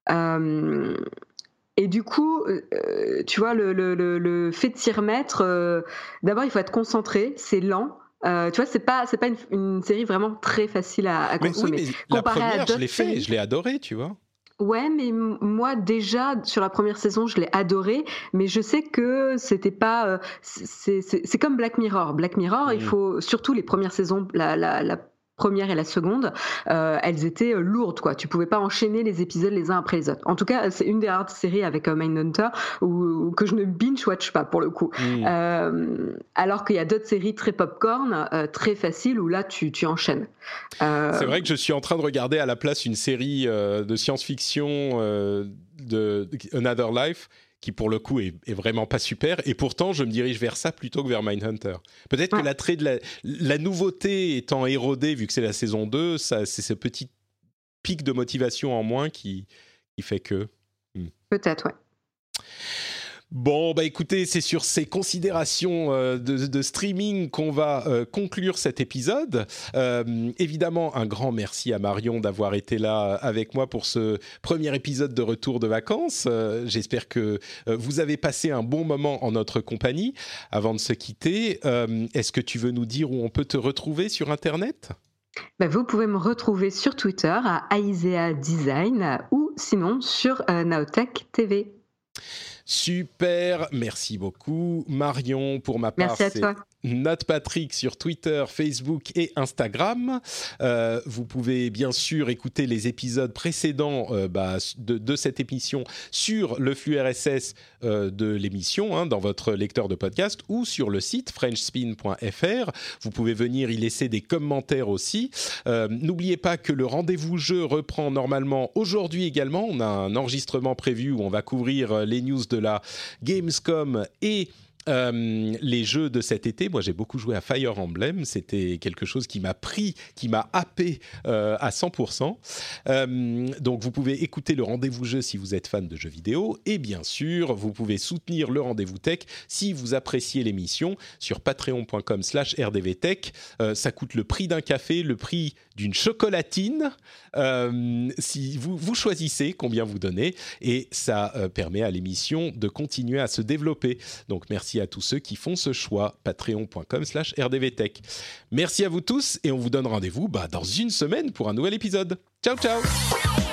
Et du coup, tu vois, le fait de s'y remettre, d'abord, il faut être concentré, c'est lent. Tu vois, c'est pas une série vraiment très facile à consommer. Oui, mais la première, je l'ai fait, je l'ai adorée, tu vois. Ouais, mais moi déjà sur la première saison, je l'ai adorée, mais je sais que c'était pas. C'est comme Black Mirror. Black Mirror, il faut surtout les premières saisons, la première et la seconde, elles étaient lourdes, quoi. Tu pouvais pas enchaîner les épisodes les uns après les autres. En tout cas, c'est une des rares séries avec Mindhunter que je ne binge-watch pas pour le coup. Alors qu'il y a d'autres séries très popcorn, très faciles où là tu enchaînes. C'est vrai que je suis en train de regarder à la place une série de science-fiction de Another Life qui pour le coup est vraiment pas super, et pourtant je me dirige vers ça plutôt que vers Mindhunter. Peut-être que l'attrait de la nouveauté étant érodé, vu que c'est la saison 2, c'est ce petit pic de motivation en moins qui fait que... Peut-être, ouais. Bon, bah écoutez, c'est sur ces considérations de streaming qu'on va conclure cet épisode. Évidemment, un grand merci à Marion d'avoir été là avec moi pour ce premier épisode de retour de vacances. J'espère que vous avez passé un bon moment en notre compagnie. Avant de se quitter, est-ce que tu veux nous dire où on peut te retrouver sur Internet ? Vous pouvez me retrouver sur Twitter à Aisea Design ou sinon sur Naotech TV. Super, merci beaucoup Marion. Pour ma part, merci à toi. @NotePatrick sur Twitter, Facebook et Instagram. Vous pouvez bien sûr écouter les épisodes précédents de cette émission sur le flux RSS de l'émission, dans votre lecteur de podcast, ou sur le site frenchspin.fr. Vous pouvez venir y laisser des commentaires aussi. N'oubliez pas que le rendez-vous jeu reprend normalement aujourd'hui également. On a un enregistrement prévu où on va couvrir les news de la Gamescom et les jeux de cet été. Moi, j'ai beaucoup joué à Fire Emblem. C'était quelque chose qui m'a happé à 100%. Donc, vous pouvez écouter le rendez-vous jeu si vous êtes fan de jeux vidéo. Et bien sûr, vous pouvez soutenir le rendez-vous tech si vous appréciez l'émission sur patreon.com/rdvtech. Ça coûte le prix d'un café, le prix d'une chocolatine. Si vous choisissez combien vous donnez, et ça permet à l'émission de continuer à se développer. Donc, merci à tous ceux qui font ce choix. Patreon.com/rdvtech. Merci à vous tous et on vous donne rendez-vous dans une semaine pour un nouvel épisode. Ciao, ciao!